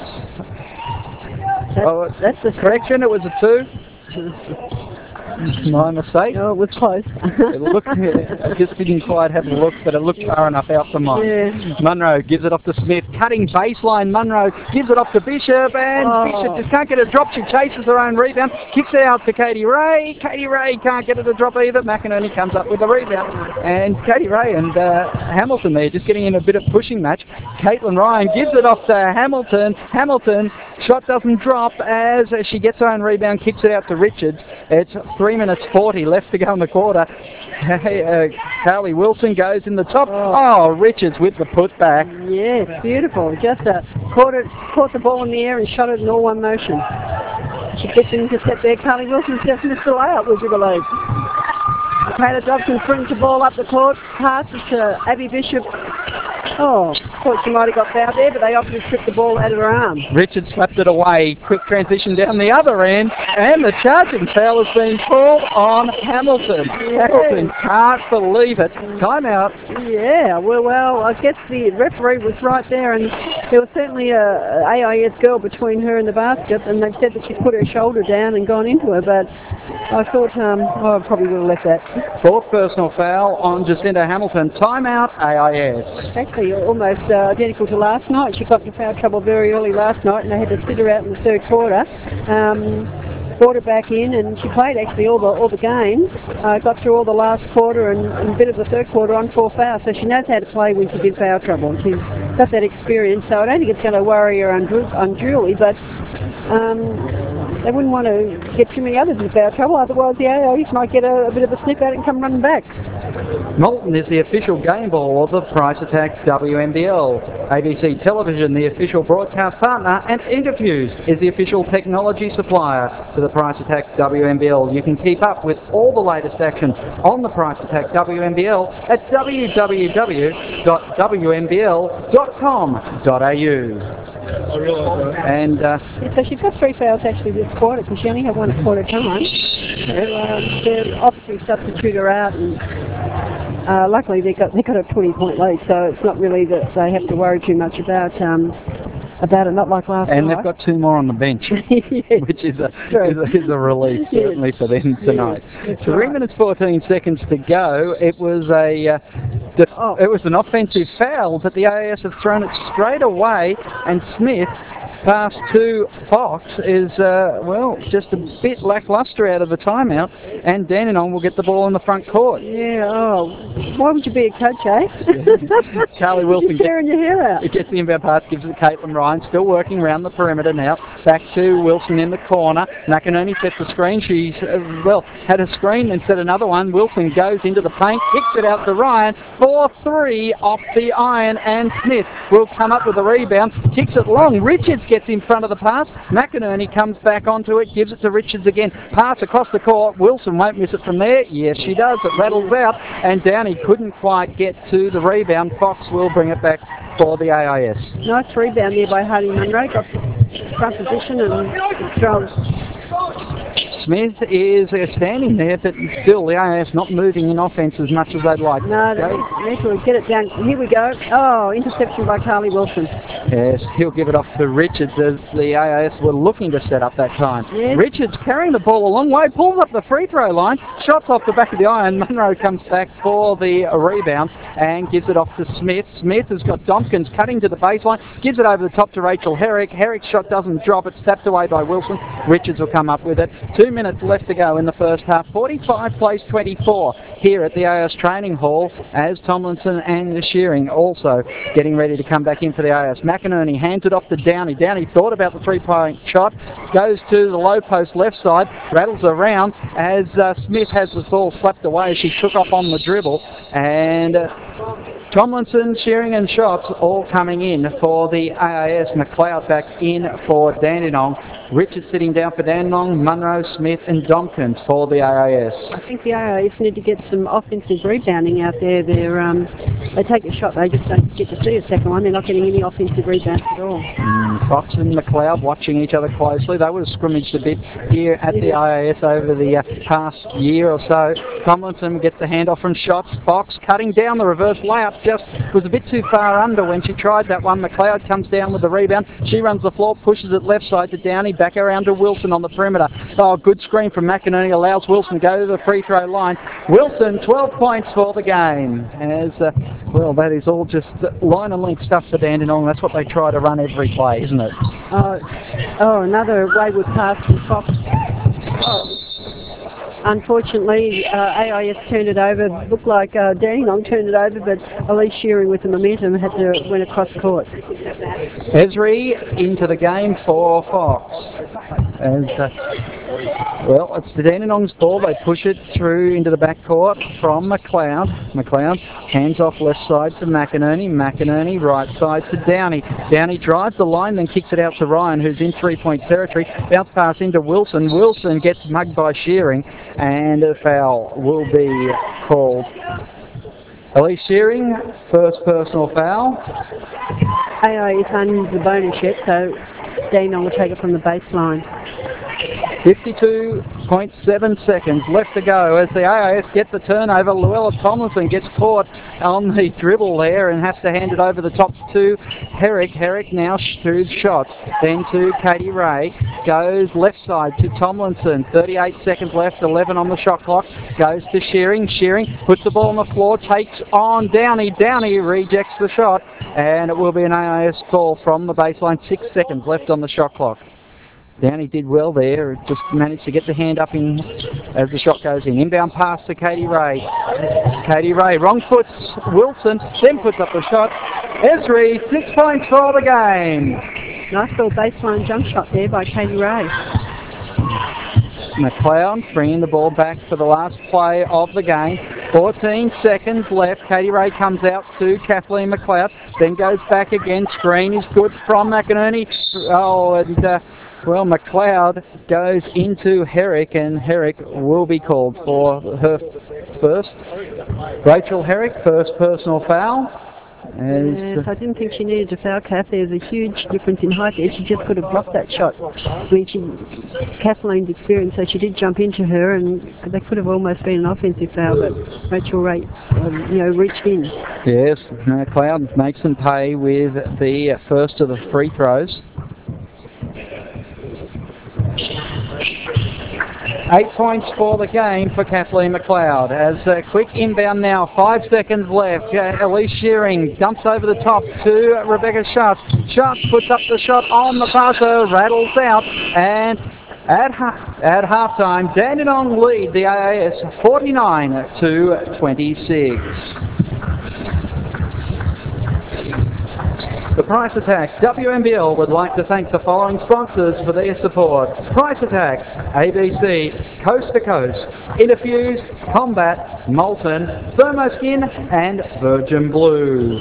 [SPEAKER 2] That's,
[SPEAKER 1] Oh,
[SPEAKER 2] that's the
[SPEAKER 1] correction, it was a two. My mistake.
[SPEAKER 2] Oh, it was close.
[SPEAKER 1] It looked, I just didn't quite have a look, but it looked far enough out for mine.
[SPEAKER 2] Yeah.
[SPEAKER 1] Munro gives it off to Smith, cutting baseline. Munro gives it off to Bishop, and
[SPEAKER 2] Oh.
[SPEAKER 1] Bishop just can't get a drop. She chases her own rebound, kicks it out to Katie Ray. Katie Ray can't get it a drop either. McInerney comes up with the rebound, and Katie Ray and uh, Hamilton there just getting in a bit of pushing match. Caitlin Ryan gives it off to Hamilton. Hamilton, shot doesn't drop as she gets her own rebound, kicks it out to Richards. It's three minutes forty left to go in the quarter. uh, Carly Wilson goes in the top. Oh, Richards with the putback.
[SPEAKER 2] Yes, beautiful. Just uh, caught it, caught the ball in the air and shot it in all one motion. She gets in to step there. Carly Wilson's just missed the layup, would you believe? Taylor Dobson brings the ball up the court, passes to Abby Bishop. Oh, thought she might have got fouled there, but they opted to strip the ball out of her arm.
[SPEAKER 1] Richards slapped it away. Quick transition down the other end, and the charging foul has been called on Hamilton.
[SPEAKER 2] Yeah.
[SPEAKER 1] Hamilton can't believe it. Timeout.
[SPEAKER 2] Yeah, well, well, I guess the referee was right there, and there was certainly a, a AIS girl between her and the basket, and they said that she put her shoulder down and gone into her, but I thought, um, oh, I probably would have left that.
[SPEAKER 1] Fourth personal foul on Jacinta Hamilton. Timeout, A I S.
[SPEAKER 2] Actually, almost uh, identical to last night. She got into foul trouble very early last night, and they had to sit her out in the third quarter. Um, brought her back in, and she played actually all the all the games. Uh, got through all the last quarter and, and a bit of the third quarter on four fouls, so she knows how to play when she's in foul trouble. She's got that experience, so I don't think it's going to worry her undu- unduly, but um, they wouldn't want to get too many others in foul trouble, otherwise the A I S might get a, a bit of a snip at it and come running back.
[SPEAKER 1] Moulton is the official game ball of the Price Attack W M B L. A B C Television, the official broadcast partner, and Interviews is the official technology supplier to the Price Attack W M B L. You can keep up with all the latest action on the Price Attack W M B L at w w w dot w m b l dot com dot a u. And uh,
[SPEAKER 2] So she's got three fouls actually this quarter because she only had one at quarter time. So um, they're obviously substitute her out, and uh, luckily they got they got a twenty point lead, so it's not really that they have to worry too much about um, about it. Not like last
[SPEAKER 1] and
[SPEAKER 2] night.
[SPEAKER 1] they've got two more on the bench,
[SPEAKER 2] Yes,
[SPEAKER 1] which is a,
[SPEAKER 2] true.
[SPEAKER 1] is a is a relief certainly for them tonight.
[SPEAKER 2] Yes, that's
[SPEAKER 1] Three
[SPEAKER 2] right.
[SPEAKER 1] minutes fourteen seconds to go. It was a uh, def-
[SPEAKER 2] Oh.
[SPEAKER 1] it was an offensive foul, but the A A S have thrown it straight away, and Smith. Pass to Fox is, uh, well, just a bit lacklustre out of the timeout, and Dandenong will get the ball in the front court.
[SPEAKER 2] Yeah. Oh, why would you be a coach, eh?
[SPEAKER 1] Carly Wilson
[SPEAKER 2] You're
[SPEAKER 1] gets,
[SPEAKER 2] tearing your hair out.
[SPEAKER 1] it gets the inbound pass, gives it to Caitlin Ryan, still working around the perimeter now. Back to Wilson in the corner. McInerney sets a screen. She's, uh, well, had a screen, then set another one. Wilson goes into the paint, kicks it out to Ryan. four three off the iron, and Smith will come up with a rebound. Kicks it long. Richards gets in front of the pass. McInerney comes back onto it, gives it to Richards again. Pass across the court. Wilson won't miss it from there. Yes, she does. It rattles out, and Downey couldn't quite get to the rebound. Fox will bring it back for the A I S.
[SPEAKER 2] Nice rebound there by Hardy Munro. Got front position and strong.
[SPEAKER 1] Smith is uh, standing there, but still the A I S not moving in offence as much as they'd like.
[SPEAKER 2] No, they need to get it down. Here we go. Oh, interception by Carly Wilson.
[SPEAKER 1] Yes, he'll give it off to Richards as the A I S were looking to set up that time.
[SPEAKER 2] Yes.
[SPEAKER 1] Richards carrying the ball a long way, pulls up the free throw line, shots off the back of the iron. Munro comes back for the uh, rebound and gives it off to Smith. Smith has got Dompkins cutting to the baseline, gives it over the top to Rachel Herrick. Herrick's shot doesn't drop, it's tapped away by Wilson. Richards will come up with it. Two minutes left to go in the first half. forty-five plays twenty-four here at the A I S training hall as Tomlinson and Shearing also getting ready to come back in for the A I S. McInerney hands it off to Downey. Downey thought about the three-point shot, goes to the low post left side, rattles around as uh, Smith has the ball slapped away. She took off on the dribble, and uh, Tomlinson, Shearing and shots all coming in for the A I S. McLeod back in for Dandenong. Richard sitting down for Dandenong, Munro, Smith and Dompkins for the A I S.
[SPEAKER 2] I think the A I S need to get some offensive rebounding out there. They're, um, they take a shot, they just don't get to see a second one. They're not getting any offensive rebounds at all.
[SPEAKER 1] Mm, Fox and McLeod watching each other closely. They would have scrimmaged a bit here at the A I S over the uh, past year or so. Tomlinson gets the handoff from shots. Fox cutting down the reverse layup, just was a bit too far under when she tried that one. McLeod comes down with the rebound. She runs the floor, pushes it left side to Downey, back around to Wilson on the perimeter. Oh, good screen from McInerney, allows Wilson to go to the free throw line. Wilson, twelve points for the game. As, uh, well, that is all just line and length stuff for Dandenong. That's what they try to run every play, isn't it?
[SPEAKER 2] Oh, oh another wayward pass from Fox. Oh. Unfortunately, uh, A I S turned it over. Looked like uh, Dandenong turned it over, but Elise Shearing with the momentum had to went across court.
[SPEAKER 1] Esri into the game for Fox. As, uh, well, it's the Dandenong's ball. They push it through into the backcourt from McLeod. McLeod hands off left side to McInerney. McInerney right side to Downey. Downey drives the line, then kicks it out to Ryan, who's in three-point territory. Bounce pass into Wilson. Wilson gets mugged by Shearing, and a foul will be called. Elise Shearing, first personal foul.
[SPEAKER 2] A I S owns the bonus yet, so Dandenong will take it from the baseline.
[SPEAKER 1] fifty-two point seven seconds left to go as the A I S gets the turnover. Luella Tomlinson gets caught on the dribble there and has to hand it over the top to Herrick. Herrick now through shots. Then to Katie Ray. Goes left side to Tomlinson. thirty-eight seconds left, eleven on the shot clock. Goes to Shearing. Shearing puts the ball on the floor, takes on Downey. Downey rejects the shot, and it will be an A I S call from the baseline. Six seconds left on the shot clock. Downey did well there, just managed to get the hand up in as the shot goes in. Inbound pass to Katie Ray. Katie Ray, wrong foot, Wilson, then puts up the shot. Esri, six points for the game.
[SPEAKER 2] Nice little baseline jump shot there by Katie Ray.
[SPEAKER 1] McLeod bringing the ball back for the last play of the game. fourteen seconds left. Katie Ray comes out to Kathleen McLeod, then goes back again. Screen is good from McInerney. Oh, and uh, well, McLeod goes into Herrick, and Herrick will be called for her first. Rachel Herrick, first personal foul. As,
[SPEAKER 2] Yes, I didn't think she needed to foul Kath. There's a huge difference in height there. She just could have blocked that shot. I mean, she, Kathleen's experienced, so she did jump into her, and they could have almost been an offensive foul, but Rachel Ray, um, you know, reached in.
[SPEAKER 1] yes, McLeod makes them pay with the first of the free throws. Eight points for the game for Kathleen McLeod. As a quick inbound now, five seconds left. Uh, Elise Shearing dumps over the top to Rebecca Schatz. Schatz puts up the shot on the buzzer, rattles out, and at ha at halftime, Dandenong lead the A I S forty-nine to twenty-six. The Price Attacks W M B L would like to thank the following sponsors for their support. Price Attacks, A B C, Coast to Coast, Interfuse, Combat, Molten, Thermoskin and Virgin Blue.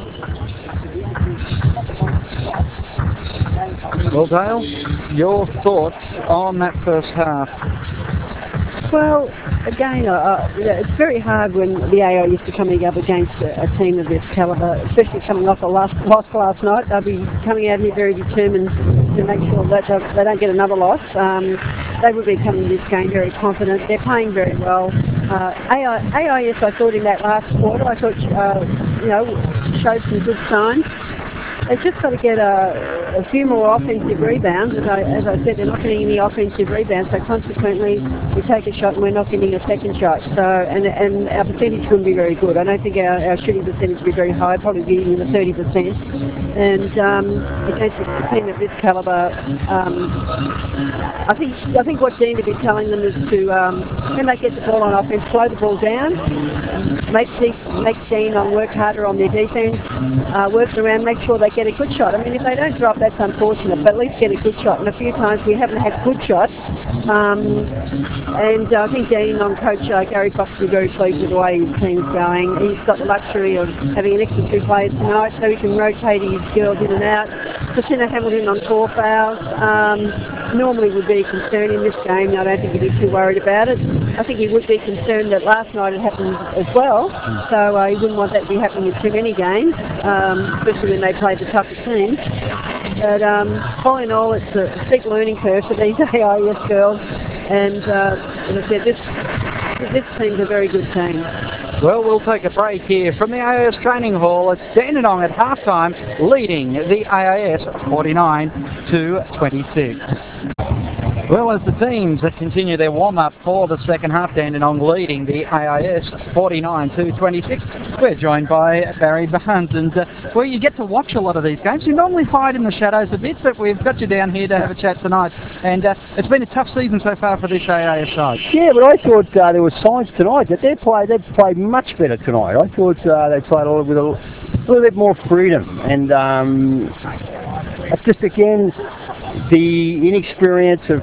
[SPEAKER 1] Well, Dale, your thoughts on that first half?
[SPEAKER 2] Well, again, uh, uh, you know, it's very hard when the A I used to coming up against a, a team of this calibre, especially coming off a last loss last night. They'll be coming out here very determined to make sure that they, they don't get another loss. Um, they will be coming to this game very confident. They're playing very well. Uh, A I S, I thought in that last quarter, I thought, uh, you know, showed some good signs. They've just got to get a, a few more offensive rebounds. As I, as I said, they're not getting any offensive rebounds, so consequently we take a shot and we're not getting a second shot. So, and, and our percentage wouldn't be very good. I don't think our, our shooting percentage would be very high, probably be in the thirty percent. And um, against a team of this calibre, um, I think I think what Dean would be telling them is to, um, when they get the ball on offense, slow the ball down, make, make Dean on work harder on their defence, uh, work around, make sure they get a good shot. I mean, if they don't drop, that's unfortunate, but at least get a good shot. And a few times we haven't had good shots. Um, and uh, I think Dean on coach uh, Gary Fox will be very pleased with the way his team's going. He's got the luxury of having an extra two players tonight, so he can rotate his girls in and out. Christina Hamilton on four fouls. Um, normally would be a concern in this game. I don't think he'd be too worried about it. I think he would be concerned that last night it happened as well, so uh, he wouldn't want that to be happening in too many games, um, especially when they play the tougher teams. But um, all in all, it's a steep learning curve for these A I S girls, and uh, as I said, this this team's a very good team.
[SPEAKER 1] Well, we'll take a break here from the A I S Training Hall. It's Dandenong at halftime, leading the A I S forty-nine to twenty-six. Well, as the teams that continue their warm-up for the second half, Dandenong leading the A I S forty-nine to twenty-six. We're joined by Barry Barnes, and uh, well, you get to watch a lot of these games. You normally hide in the shadows a bit, but we've got you down here to have a chat tonight. And uh, it's been a tough season so far for this A I S side.
[SPEAKER 4] Yeah, but I thought uh, there were signs tonight that they played. They played much better tonight. I thought uh, they played a little, with a, a little bit more freedom, and um, it's just again the inexperience of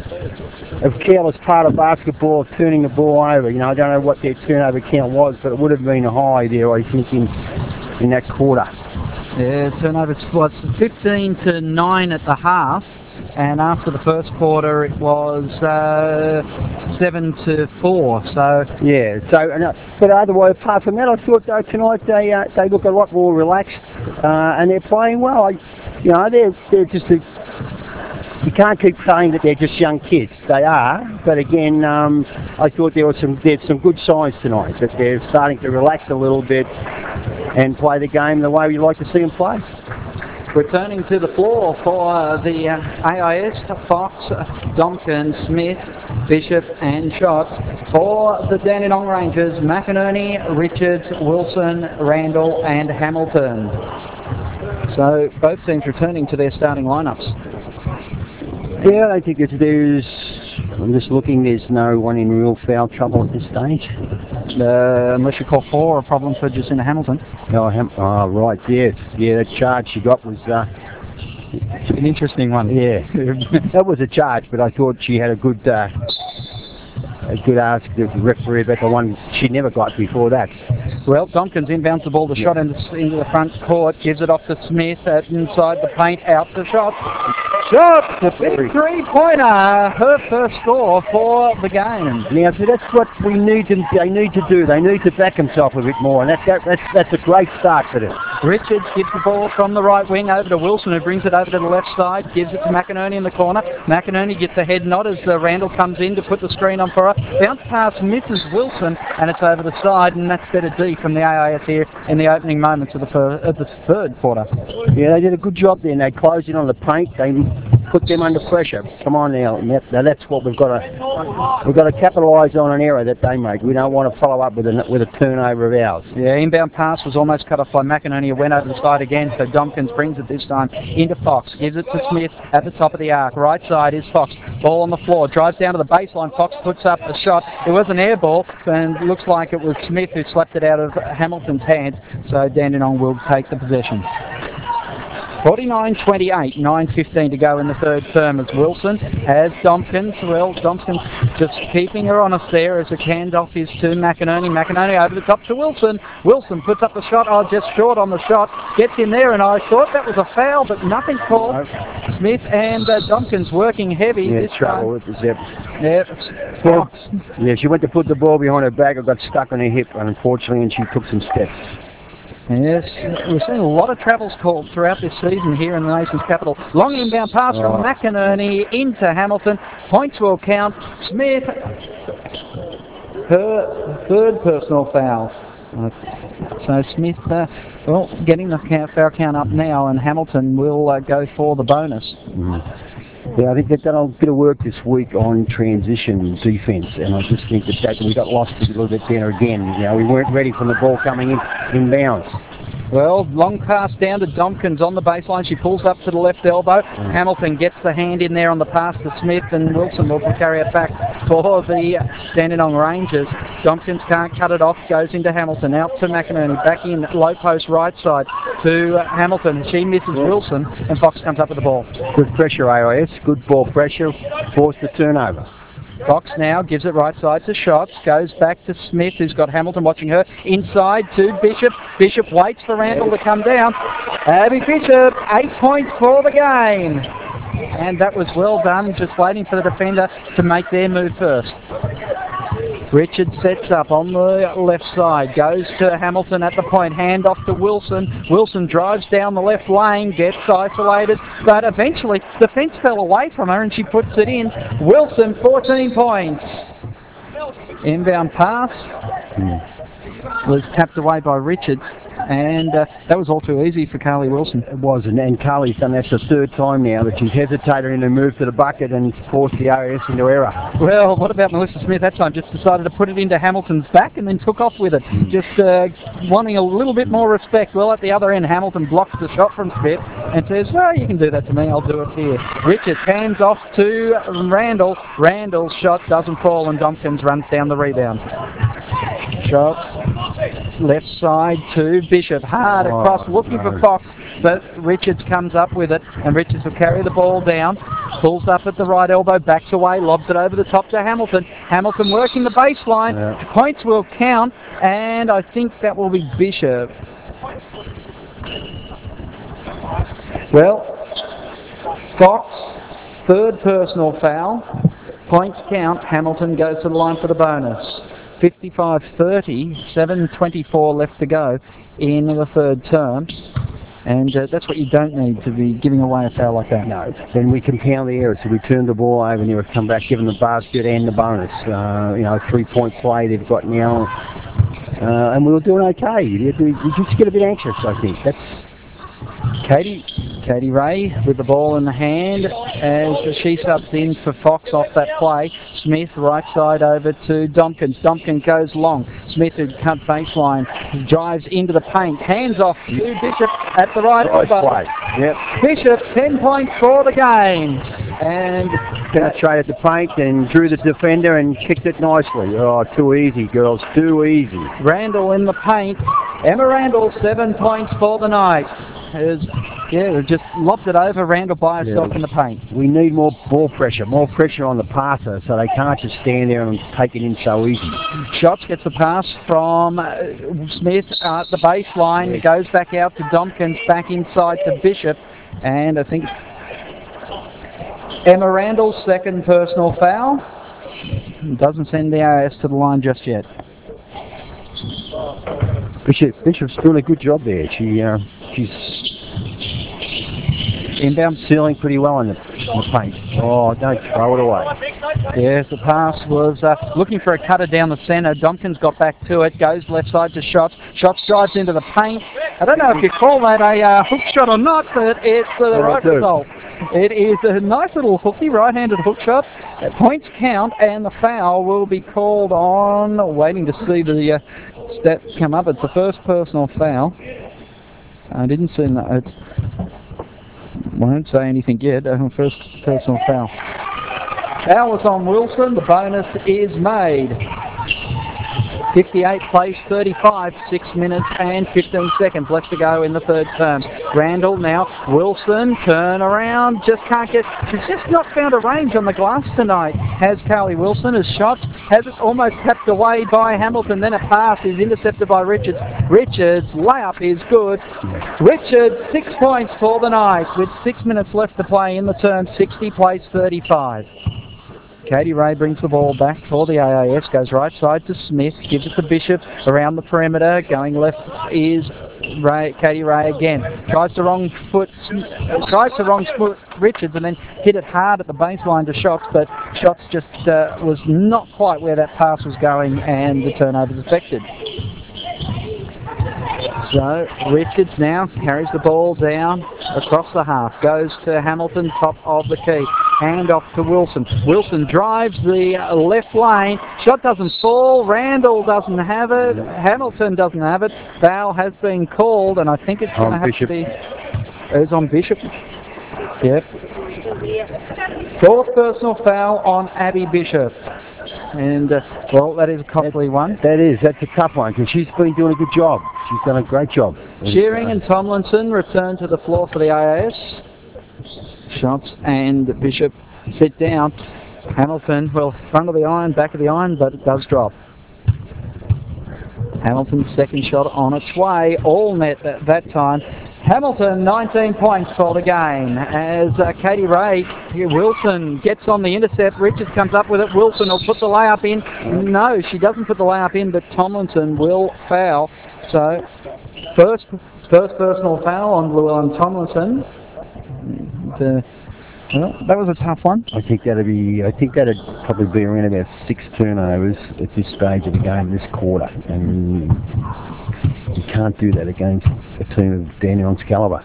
[SPEAKER 4] of careless part of basketball, of turning the ball over. You know, I don't know what their turnover count was, but it would have been high there, I think, in in that quarter.
[SPEAKER 1] Yeah, turnover was fifteen to nine at the half, and after the first quarter it was uh, seven to four. So
[SPEAKER 4] yeah, so and, uh, but otherwise, apart from that, I thought though tonight they uh, they look a lot more relaxed, uh, and they're playing well. I, you know, they're they're just a, you can't keep saying that they're just young kids. They are, but again, um, I thought there was some there's some good signs tonight that they're starting to relax a little bit and play the game the way we like to see them play.
[SPEAKER 1] Returning to the floor for the uh, A I S, Fox, Donkin, Smith, Bishop and Schatz. For the Dandenong Rangers, McInerney, Richards, Wilson, Randall and Hamilton. So both teams returning to their starting lineups.
[SPEAKER 4] Yeah, I think it's, there's, I'm just looking, there's no one in real foul trouble at this stage.
[SPEAKER 1] Uh, unless you call four a problem for Jacinta Hamilton.
[SPEAKER 4] Oh, Ham oh, right, yes. Yeah, that charge she got was uh,
[SPEAKER 1] an interesting one.
[SPEAKER 4] Yeah, that was a charge, but I thought she had a good uh, a good ask the referee about the one she never got before that.
[SPEAKER 1] Well, Tompkins inbounds the ball, the shot into, into the front court, gives it off to Smith at inside the paint, out to shot. Shot! The big three-pointer, her first score for the game.
[SPEAKER 4] Now, so that's what we need to, they need to do. They need to back themselves a bit more, and that, that, that's, that's a great start for them.
[SPEAKER 1] Richards gives the ball from the right wing over to Wilson, who brings it over to the left side, gives it to McInerney in the corner. McInerney gets a head nod as uh, Randall comes in to put the screen on for her. Bounce pass misses Wilson, and it's over the side, and that's better D from the A I S here in the opening moments of the, fir- of the third quarter.
[SPEAKER 4] Yeah, they did a good job there, and they closed in on the paint. They put them under pressure. Come on now, now that's what we've got to we've got to capitalise on an error that they make. We don't want to follow up with a with a turnover of ours.
[SPEAKER 1] Yeah, inbound pass was almost cut off by McInerney. It went over the side again, so Domkins brings it this time into Fox. Gives it to Smith at the top of the arc. Right side is Fox. Ball on the floor. Drives down to the baseline. Fox puts up a shot. It was an air ball, and looks like it was Smith who slapped it out of Hamilton's hands. So Dandenong will take the possession. forty-nine twenty-eight, nine fifteen to go in the third term as Wilson has Domkins. Well, Domkins just keeping her honest there as the handoff is to McInerney. McInerney over the top to Wilson. Wilson puts up the shot. Oh, just short on the shot. Gets in there, and I thought that was a foul, but nothing called. No. Smith and uh, Domkins working heavy.
[SPEAKER 4] Yeah,
[SPEAKER 1] this
[SPEAKER 4] trouble with the zip.
[SPEAKER 1] Yeah,
[SPEAKER 4] well, yeah, she went to put the ball behind her back. It got stuck on her hip, unfortunately, and she took some steps.
[SPEAKER 1] Yes, we're seeing a lot of travels called throughout this season here in the nation's capital. Long inbound pass oh. from McInerney into Hamilton. Points will count. Smith, her third personal foul. So Smith, uh, well, getting the count, foul count up now, and Hamilton will uh, go for the bonus.
[SPEAKER 4] Mm. Yeah, I think they've done a bit of work this week on transition defence, and I just think that, that we got lost a little bit there again. You know, we weren't ready from the ball coming in inbounds.
[SPEAKER 1] Well, long pass down to Domkins on the baseline. She pulls up to the left elbow. Mm. Hamilton gets the hand in there on the pass to Smith, and Wilson will carry it back for the Dandenong Rangers. Domkins can't cut it off, goes into Hamilton, out to McInerney, back in, low post right side to uh, Hamilton. She misses yeah. Wilson, and Fox comes up with the ball.
[SPEAKER 4] Good pressure, A I S. Good ball pressure. Forced the turnover.
[SPEAKER 1] Fox now gives it right side to Shots, goes back to Smith, who's got Hamilton watching her, inside to Bishop. Bishop waits for Randall to come down. Abby Bishop, eight points for the game. And that was well done, just waiting for the defender to make their move first. Richard sets up on the left side, goes to Hamilton at the point, hand off to Wilson. Wilson drives down the left lane, gets isolated, but eventually the fence fell away from her and she puts it in. Wilson, fourteen points. Inbound pass was tapped away by Richard, and uh, that was all too easy for Carly Wilson.
[SPEAKER 4] It was, and, and Carly's done that the third time now that she's hesitated in her move to the bucket and forced the A I S into error.
[SPEAKER 1] Well, what about Melissa Smith that time? Just decided to put it into Hamilton's back and then took off with it. Mm. Just uh, wanting a little bit more respect. Well, at the other end, Hamilton blocks the shot from Smith and says, well, you can do that to me, I'll do it here. Richard hands off to Randall. Randall's shot doesn't fall and Domkins runs down the rebound. Shot left side to Bishop, hard
[SPEAKER 4] oh,
[SPEAKER 1] across, looking
[SPEAKER 4] no.
[SPEAKER 1] for Fox, but Richards comes up with it, and Richards will carry the ball down, pulls up at the right elbow, backs away, lobs it over the top to Hamilton. Hamilton working the baseline, yeah. Points will count, and I think that will be Bishop. Well, Fox, third personal foul, points count, Hamilton goes to the line for the bonus. fifty-five thirty, seven twenty-four left to go in the third term, and uh, that's what you don't need to be giving away a foul like that.
[SPEAKER 4] No, then we can count the errors. So we turn the ball over and they've come back, given the basket and the bonus. Uh, you know, three-point play they've got now, uh, and we were doing okay. You, you just get a bit anxious, I think. That's
[SPEAKER 1] Katie, Katie Ray with the ball in the hand as she subs in for Fox off that play. Smith right side over to Domkins. Domkins goes long. Smith who cut baseline, drives into the paint, hands off to Bishop at the right elbow.
[SPEAKER 4] Yep.
[SPEAKER 1] Bishop, ten points for the game. And
[SPEAKER 4] penetrated the paint and drew the defender and kicked it nicely. Oh, too easy, girls, too easy.
[SPEAKER 1] Randall in the paint. Emma Randall, seven points for the night. Is, yeah, just lobbed it over, Randall by herself yeah. in the paint.
[SPEAKER 4] We need more ball pressure, more pressure on the passer so they can't just stand there and take it in so easy.
[SPEAKER 1] Shots gets the pass from uh, Smith at uh, the baseline. It goes back out to Domkins, back inside to Bishop, and I think Emma Randall's second personal foul. Doesn't send the A I S to the line just yet.
[SPEAKER 4] Bishop, Bishop's doing a good job there. She uh, she's inbound sealing pretty well in the, in the paint. Oh, don't throw it away.
[SPEAKER 1] Yes, the pass was uh, looking for a cutter down the centre. Domkins got back to it, goes left side to Shots. Shots drives into the paint. I don't know if you call that a uh, hook shot or not, but it's uh, the right result. It is a nice little hooky, right-handed hook shot. Uh, points count, and the foul will be called on. Waiting to see the uh, stats come up. It's the first personal foul. I didn't see that. It's, won't say anything yet. Uh, first personal foul. Foul was on Wilson. The bonus is made. fifty-eight plays thirty-five, six minutes and fifteen seconds left to go in the third term. Randall now, Wilson, turn around, just can't get, she's just not found a range on the glass tonight, has Carly Wilson. His shot has it almost tapped away by Hamilton, then a pass is intercepted by Richards. Richards, layup is good. Richards, six points for the night with six minutes left to play in the term, sixty plays thirty-five. Katie Ray brings the ball back for the A I S, goes right side to Smith, gives it to Bishop around the perimeter, going left is Ray, Katie Ray again. Tries to wrong foot, tries to wrong foot Richards and then hit it hard at the baseline to Shots, but Shots just uh, was not quite where that pass was going and the turnover's affected. So Richards now carries the ball down across the half, goes to Hamilton, top of the key, hand off to Wilson. Wilson drives the left lane, shot doesn't fall, Randall doesn't have it, Hamilton doesn't have it, foul has been called, and I think it's going to have
[SPEAKER 4] Bishop.
[SPEAKER 1] to be, it's on Bishop. Yep. Fourth personal foul on Abby Bishop. And, uh, well, that is a costly one.
[SPEAKER 4] That is, that's a tough one, because she's been doing a good job. She's done a great job.
[SPEAKER 1] Shearing and Tomlinson return to the floor for the A I S. Shots and Bishop sit down. Hamilton, well, front of the iron, back of the iron, but it does drop. Hamilton's second shot on its way, all net at that time. Hamilton, nineteen points for the game as uh, Katie Ray, Wilson gets on the intercept, Richards comes up with it, Wilson will put the layup in. No, she doesn't put the layup in, but Tomlinson will foul. So, first first personal foul on Llewellyn Tomlinson. The, well, that was a tough one.
[SPEAKER 4] I think that'd be. I think that'd probably be around about six turnovers at this stage of the game, this quarter, and you can't do that against a team of Dandenong's calibre.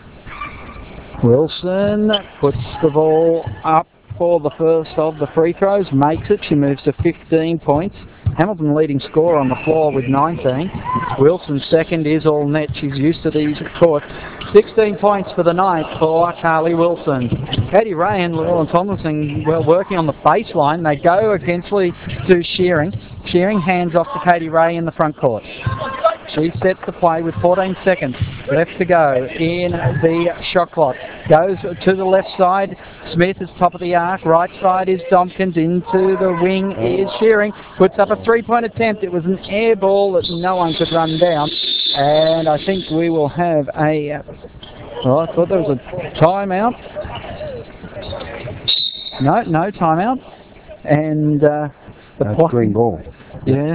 [SPEAKER 1] Wilson puts the ball up for the first of the free throws, makes it. She moves to fifteen points. Hamilton leading scorer on the floor with nineteen. Wilson's second is all net. She's used to these courts. sixteen points for the night for Carly Wilson. Katie Ray and Llewellyn Tomlinson were working on the baseline. They go against Lee to Shearing. Shearing hands off to Katie Ray in the front court. She sets the play with fourteen seconds left to go in the shot clock. Goes to the left side. Smith is top of the arc. Right side is Domkins. Into the wing is Shearing. Puts up a three-point attempt. It was an air ball that no one could run down. And I think we will have a... Well, I thought there was a timeout. No, no timeout. And uh, the
[SPEAKER 4] That's
[SPEAKER 1] play...
[SPEAKER 4] green ball.
[SPEAKER 1] Yeah.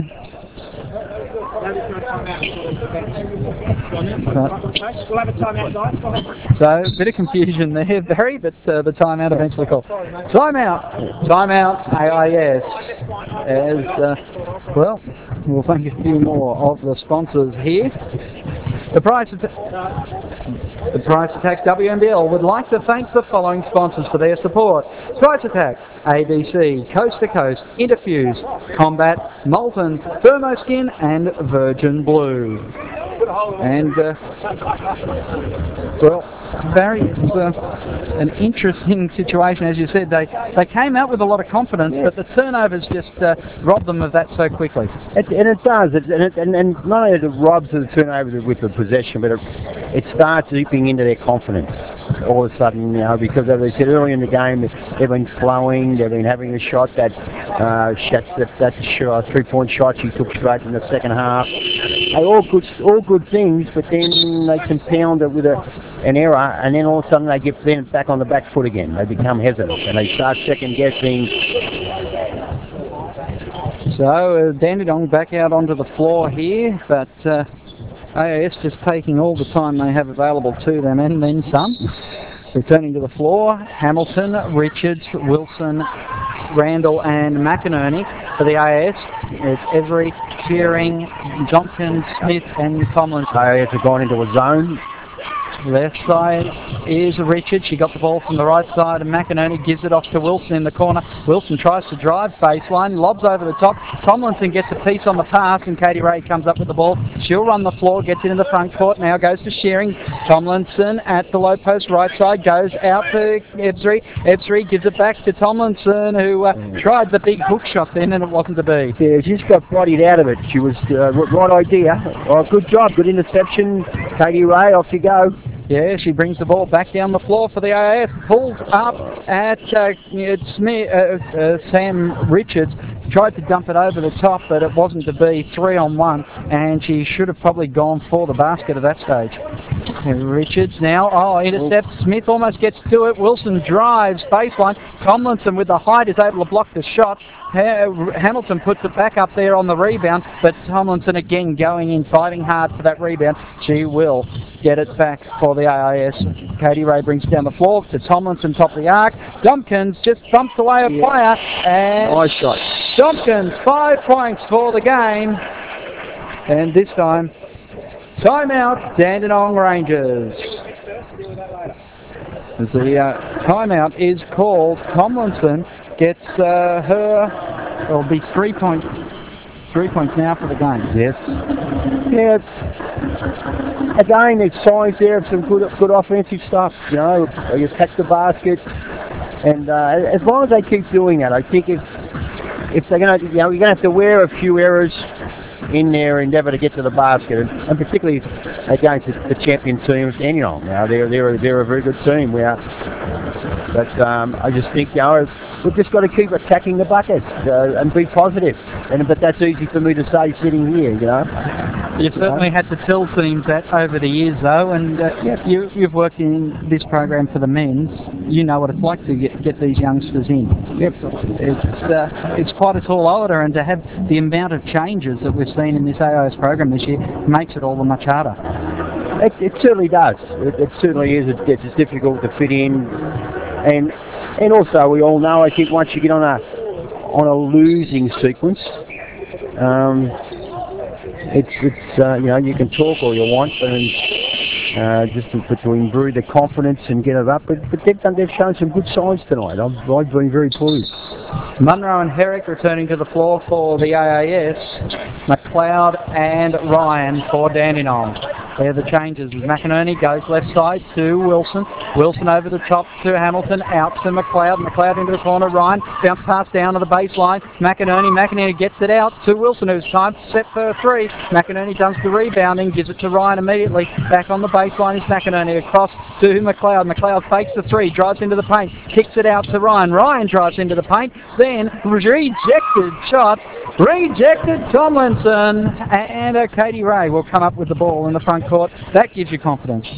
[SPEAKER 1] So, a bit of confusion there, Barry, but uh, the timeout eventually called. Timeout! Timeout, A I S. As, uh, well, we'll thank a few more of the sponsors here. The Price of the Price Attack W M B L would like to thank the following sponsors for their support. Price Attack, A B C, Coast to Coast, Interfuse, Combat, Molten, Thermoskin and Virgin Blue. And, uh, well, Barry, it's uh, an interesting situation. As you said, they, they came out with a lot of confidence, yeah. But the turnovers just uh, robbed them of that so quickly.
[SPEAKER 4] It, and it does, it, and, it, and, and not only it robs the turnovers with the possession, but it, it starts eating into their confidence all of a sudden, you know, because as I said earlier in the game, they've been flowing, they've been having a shot that, uh, shots, that, that uh, three-point shot she took straight in the second half. They all good, all good things, but then they compound it with a, an error, and then all of a sudden they get then back on the back foot again. They become hesitant, and they start second-guessing.
[SPEAKER 1] So, uh, Dandenong back out onto the floor here, but uh, A I S just taking all the time they have available to them and then some. Returning to the floor, Hamilton, Richards, Wilson, Randall and McInerney. For the A I S, it's Every, Shearing, Johnson, Smith and Tomlinson.
[SPEAKER 4] A I S have gone into a zone.
[SPEAKER 1] Left side is Richard. She got the ball from the right side and McInerney gives it off to Wilson in the corner. Wilson tries to drive baseline, lobs over the top. Tomlinson gets a piece on the pass and Katie Ray comes up with the ball. She'll run the floor, gets it in the front court, now goes to Shearing. Tomlinson at the low post right side, goes out to Ebsry. Ebsry gives it back to Tomlinson, who uh, tried the big hook shot then and it wasn't to be.
[SPEAKER 4] Yeah, she just got bodied out of it. She was uh, right idea. Oh, good job, good interception. Katie Ray, off you go.
[SPEAKER 1] Yeah, she brings the ball back down the floor for the A I S. Pulls up at uh, Smith, uh, uh, Sam Richards. Tried to dump it over the top, but it wasn't to be. Three on one, and she should have probably gone for the basket at that stage. And Richards now, oh, intercepts. Smith almost gets to it. Wilson drives baseline. Tomlinson with the height is able to block the shot. Ha Hamilton puts it back up there on the rebound, but Tomlinson again going in, fighting hard for that rebound. She will get it back for the A I S. Katie Ray brings it down the floor to Tomlinson, top of the arc. Dumpkins just bumps away a
[SPEAKER 4] yeah.
[SPEAKER 1] player, and
[SPEAKER 4] nice shot.
[SPEAKER 1] Dumpkins, five points for the game, and this time, timeout, Dandenong Rangers. As the uh, timeout is called, Tomlinson gets uh, her, it'll be three points, three points now for the game.
[SPEAKER 4] Yes. Yeah, it's, again, there's signs there of some good, good offensive stuff. You know, you attack the basket, and uh, as long as they keep doing that, I think if if they're gonna, you know, you're gonna have to wear a few errors in their endeavour to get to the basket, and, and particularly against the, the champion teams. And you know, now they're they're they're a very good team. We are, but um, I just think, you know, we've just got to keep attacking the bucket uh, and be positive. And but that's easy for me to say sitting here, you know.
[SPEAKER 1] You've certainly had to tell teams that over the years, though, and uh,
[SPEAKER 4] Yep.
[SPEAKER 1] you, you've worked in this program for the men's. You know what it's like to get, get these youngsters in.
[SPEAKER 4] Yep.
[SPEAKER 1] It's uh, it's quite a tall order, and to have the amount of changes that we've seen in this A I S program this year makes it all the much harder.
[SPEAKER 4] It, it certainly does. It, it certainly is. It, it's difficult to fit in, and and also we all know, I think, once you get on a on a losing sequence, um, it's it's uh, you know, you can talk all you want, and uh, just to, to improve the confidence and get it up. But, but they've done, they've shown some good signs tonight. I've, I've been very pleased.
[SPEAKER 1] Munro and Herrick returning to the floor for the A I S. McLeod and Ryan for Dandenong. They're the changes. McInerney goes left side to Wilson. Wilson over the top to Hamilton, out to McLeod. McLeod into the corner. Ryan bounce pass down to the baseline. McInerney. McInerney gets it out to Wilson, who's time set for three. McInerney does the rebounding, gives it to Ryan immediately. Back on the baseline is McInerney across to McLeod. McLeod fakes the three, drives into the paint, kicks it out to Ryan. Ryan drives into the paint, then rejected shot, rejected Tomlinson, and uh, Katie Ray will come up with the ball in the front court. That gives you confidence.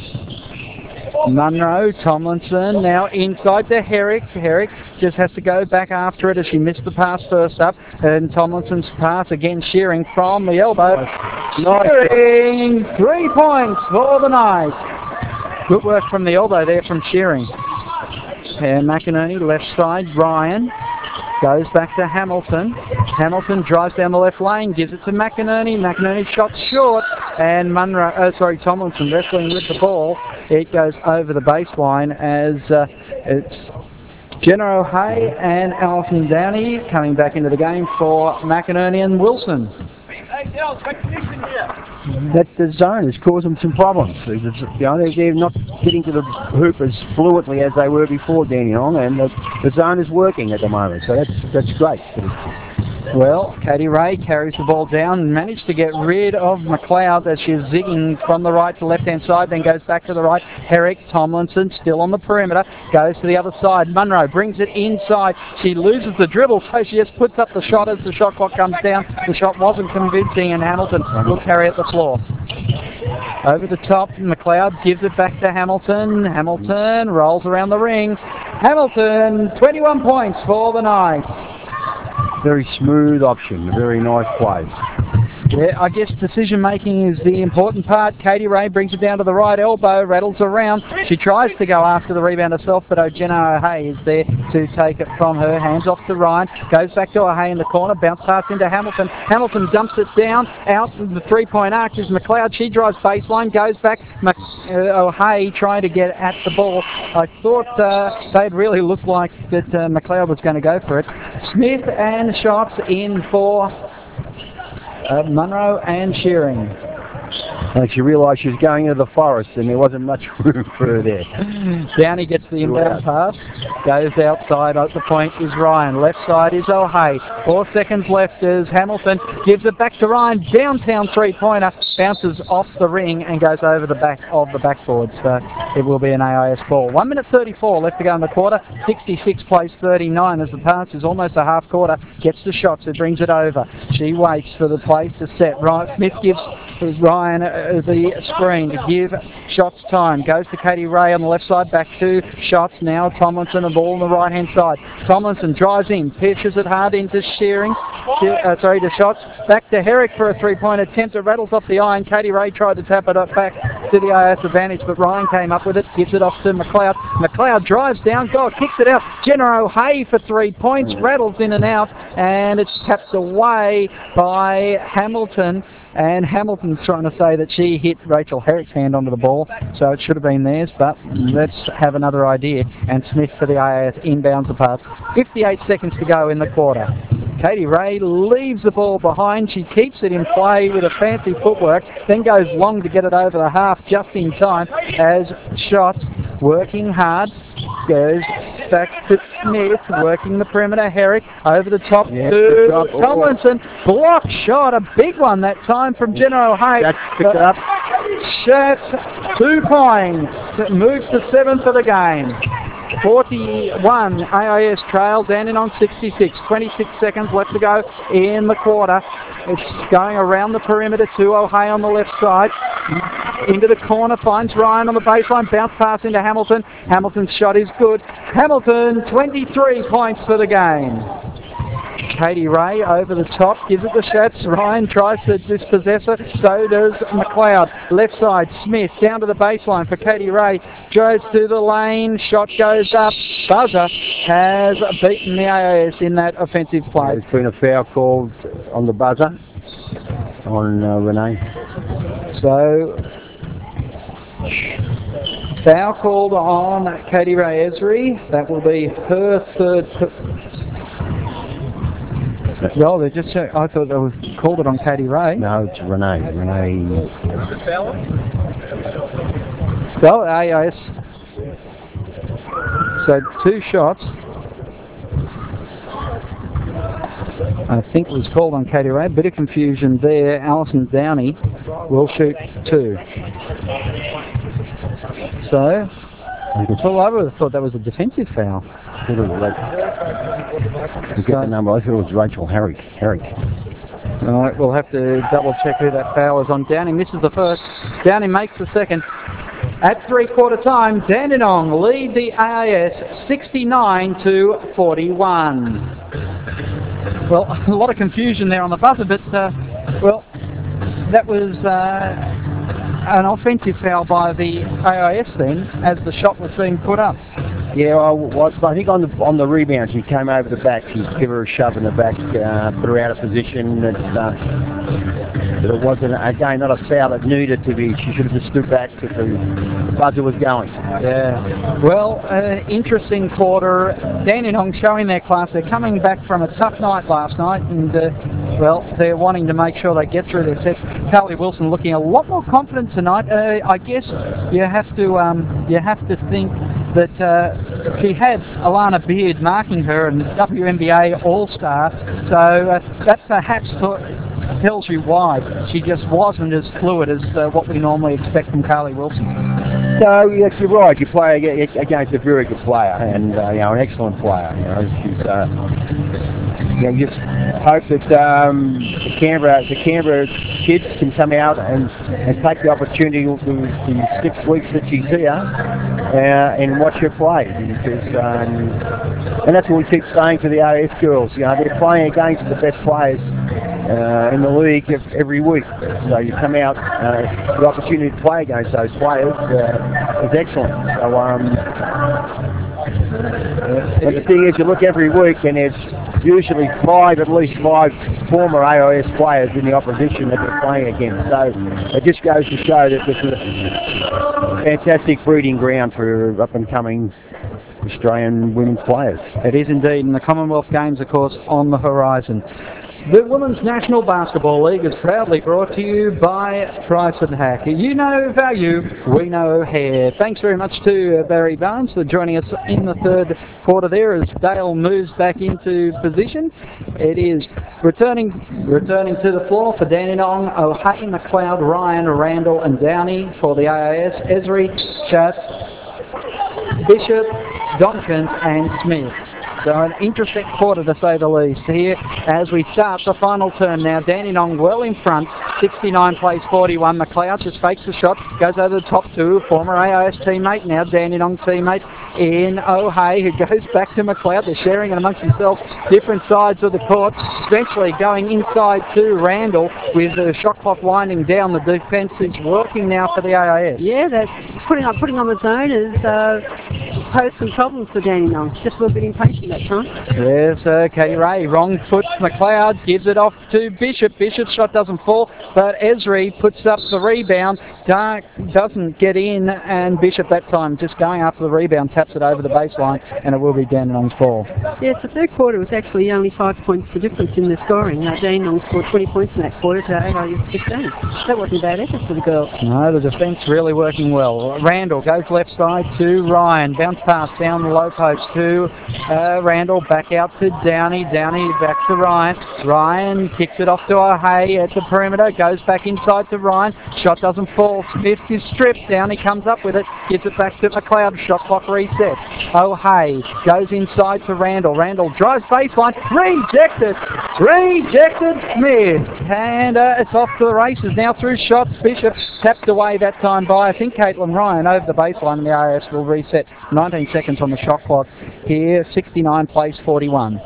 [SPEAKER 1] Munro, Tomlinson, now inside to Herrick. Herrick just has to go back after it as she missed the pass first up. And Tomlinson's pass again, Shearing from the elbow. Shearing, three points for the night. Good work from the elbow there from Shearing. And McInerney, left side, Ryan. Goes back to Hamilton. Hamilton drives down the left lane, gives it to McInerney. McInerney shot short, and Munro, oh, sorry, Tomlinson wrestling with the ball. It goes over the baseline as uh, it's Jenna O'Hay and Alison Downey coming back into the game for McInerney and Wilson.
[SPEAKER 3] Hey, Del, quick connection here.
[SPEAKER 4] That the zone is causing some problems. You know, they're, they're not getting to the hoop as fluently as they were before, Dandenong, and the, the zone is working at the moment, so that's that's great.
[SPEAKER 1] Well, Katie Ray carries the ball down and managed to get rid of McLeod as she's zigging from the right to left-hand side, then goes back to the right. Herrick, Tomlinson still on the perimeter, goes to the other side. Munro brings it inside. She loses the dribble, so she just puts up the shot as the shot clock comes down. The shot wasn't convincing, and Hamilton will carry it the floor. Over the top, McLeod gives it back to Hamilton. Hamilton rolls around the ring. Hamilton, twenty-one points for the night.
[SPEAKER 4] Very smooth option, very nice play.
[SPEAKER 1] Yeah, I guess decision making is the important part. Katie Ray brings it down to the right elbow, rattles around. She tries to go after the rebound herself, but Jenna O'Hay is there to take it from her. Hands off to Ryan, goes back to O'Hay in the corner, bounce pass into Hamilton. Hamilton dumps it down, out the three-point arc is McLeod. She drives baseline, goes back. Mc, uh, O'Hay trying to get at the ball. I thought uh, they'd really looked like that uh, McLeod was going to go for it. Smith and shots in for Uh, Munro and Shearing.
[SPEAKER 4] And she realised she was going into the forest and there wasn't much room for her there.
[SPEAKER 1] Downey gets the inbound pass, goes outside. At the point is Ryan. Left side is O'Hay. Four seconds left as Hamilton gives it back to Ryan. Downtown three-pointer, bounces off the ring and goes over the back of the backboard. So it will be an A I S ball. one minute thirty-four left to go in the quarter. sixty-six plays thirty-nine as the pass is almost a half quarter. Gets the shots, it brings it over. She waits for the play to set. Ryan Smith gives Ryan uh, the screen to give shots time. Goes to Katie Ray on the left side, back to shots. Now Tomlinson, a ball on the right hand side. Tomlinson drives in, pitches it hard into Shearing. She, uh, sorry, to shots. Back to Herrick for a three-point attempt. It rattles off the iron. Katie Ray tried to tap it up back to the A I S advantage, but Ryan came up with it, gives it off to McLeod. McLeod drives down, God kicks it out. Jenna O'Hay for three points, rattles in and out, and it's tapped away by Hamilton. And Hamilton's trying to say that she hit Rachel Herrick's hand onto the ball, so it should have been theirs, but let's have another idea. And Smith for the A I S inbounds the pass. fifty-eight seconds to go in the quarter. Katie Ray leaves the ball behind. She keeps it in play with a fancy footwork, then goes long to get it over the half just in time as shots, working hard, goes back to Smith, working the perimeter. Herrick over the top
[SPEAKER 4] yeah,
[SPEAKER 1] to Tomlinson. Block shot, a big one that time from Jenna O'Hay.
[SPEAKER 4] That's picked it up.
[SPEAKER 1] Shot, two points, moves to seven for the game. forty-one, A I S trail, Dandenong sixty-six, twenty-six seconds left to go in the quarter. It's going around the perimeter to O'Hay on the left side. Into the corner, finds Ryan on the baseline, bounce pass into Hamilton. Hamilton's shot is good. Hamilton, twenty-three points for the game. Katie Ray over the top, gives it the shots. Ryan tries to dispossess it, so does McLeod. Left side, Smith down to the baseline for Katie Ray. Goes to the lane, shot goes up. Buzzer has beaten the A I S in that offensive play.
[SPEAKER 4] There's been a foul called on the buzzer on uh, Renee.
[SPEAKER 1] So, foul called on Katie Ray Esri. That will be her third. Well, they just checked. I thought they was called it on Katie Ray.
[SPEAKER 4] No, it's Renee. Renee.
[SPEAKER 1] Well, A I S. So two shots. I think it was called on Katie Ray. Bit of confusion there. Alison Downey will shoot two. So, well, I would have thought that was a defensive foul.
[SPEAKER 4] You get the number. I thought it was Rachel Herrick. Herrick.
[SPEAKER 1] All right, we'll have to double check who that foul is on. Downey misses the first. Downey makes the second. At three-quarter time, Dandenong lead the A I S sixty-nine to forty-one. Well, a lot of confusion there on the buzzer, but uh, well, that was uh, an offensive foul by the A I S then, as the shot was being put up.
[SPEAKER 4] Yeah, well, well, I think on the on the rebound, she came over the back. She gave her a shove in the back, uh, put her out of position. That, uh, that it wasn't, again, not a foul that needed to be. She should have just stood back if the buzzer was going.
[SPEAKER 1] Yeah. Well, uh, interesting quarter. Dandenong showing their class. They're coming back from a tough night last night, and uh, well, they're wanting to make sure they get through their sets. Carly Wilson looking a lot more confident tonight. Uh, I guess you have to um, you have to think that uh, she had Alana Beard marking her and W N B A All-Star, so uh, that perhaps tells you why she just wasn't as fluid as uh, what we normally expect from Carly Wilson.
[SPEAKER 4] So yes, you're right. You play against a very good player and uh, you know, an excellent player. You know, she's uh, you know, just hope that um, the Canberra the Canberra kids can come out and, and take the opportunity to the six weeks that she's here uh, and watch her play. Because, um, and that's what we keep saying to the A I S girls. You know, they're playing against the best players uh, in the league every week. So you come out, uh, the opportunity to play against those players uh, is excellent. So, um, but the thing is, you look every week and there's usually five, at least five former A I S players in the opposition that they're playing against. So it just goes to show that this is a fantastic breeding ground for up-and-coming Australian women's players.
[SPEAKER 1] It is indeed, and the Commonwealth Games, of course, on the horizon. The Women's National Basketball League is proudly brought to you by Price and Hack. You know value, we know hair. Thanks very much to Barry Barnes for joining us in the third quarter there as Dale moves back into position. It is returning returning to the floor for Dandenong, O'Hay, McLeod, Ryan, Randall and Downey for the A I S, Esri, Schatz, Bishop, Donkins and Smith. So an interesting quarter to say the least here as we start the final term now. Dandenong well in front, sixty-nine plays forty-one. McLeod just fakes the shot, goes over the top to a former A I S teammate, now Dandenong teammate in O'Hay, who goes back to McLeod. They're sharing it amongst themselves, different sides of the court. Eventually going inside to Randall with the shot clock winding down. The defence is working now for the A I S.
[SPEAKER 2] Yeah, they're putting on, putting on the zone has uh, posed some problems for Dandenong. Just a little bit impatient that time.
[SPEAKER 1] There's uh, Katie Ray, wrong foot. McLeod gives it off to Bishop. Bishop's shot doesn't fall, but Esri puts up the rebound. Dark doesn't get in, and Bishop that time just going after the rebound taps it over the baseline, and it will be Dandenong's ball.
[SPEAKER 2] Yes, the third quarter was actually only five points the difference in the scoring. Uh, Dandenong scored twenty points in that quarter to A I S fifteen. That wasn't a bad effort for the girls.
[SPEAKER 1] No, the defence really working well. Randall goes left side to Ryan. Bounce pass down the low post to uh, Randall. Back out to Downey. Downey back to Ryan. Ryan kicks it off to O'Hay at the perimeter. Goes back inside to Ryan. Shot doesn't fall. Smith is stripped. Downey comes up with it. Gives it back to McLeod. Shot clock reset. O'Hay goes inside to Randall. Randall drives baseline. Rejected. Rejected Smith. And uh, it's off to the races now through shots. Bishop tapped away that time by, I think, Caitlin Ryan over the baseline, and the A I S will reset. nineteen seconds on the shot clock here. sixty-nine plays forty-one.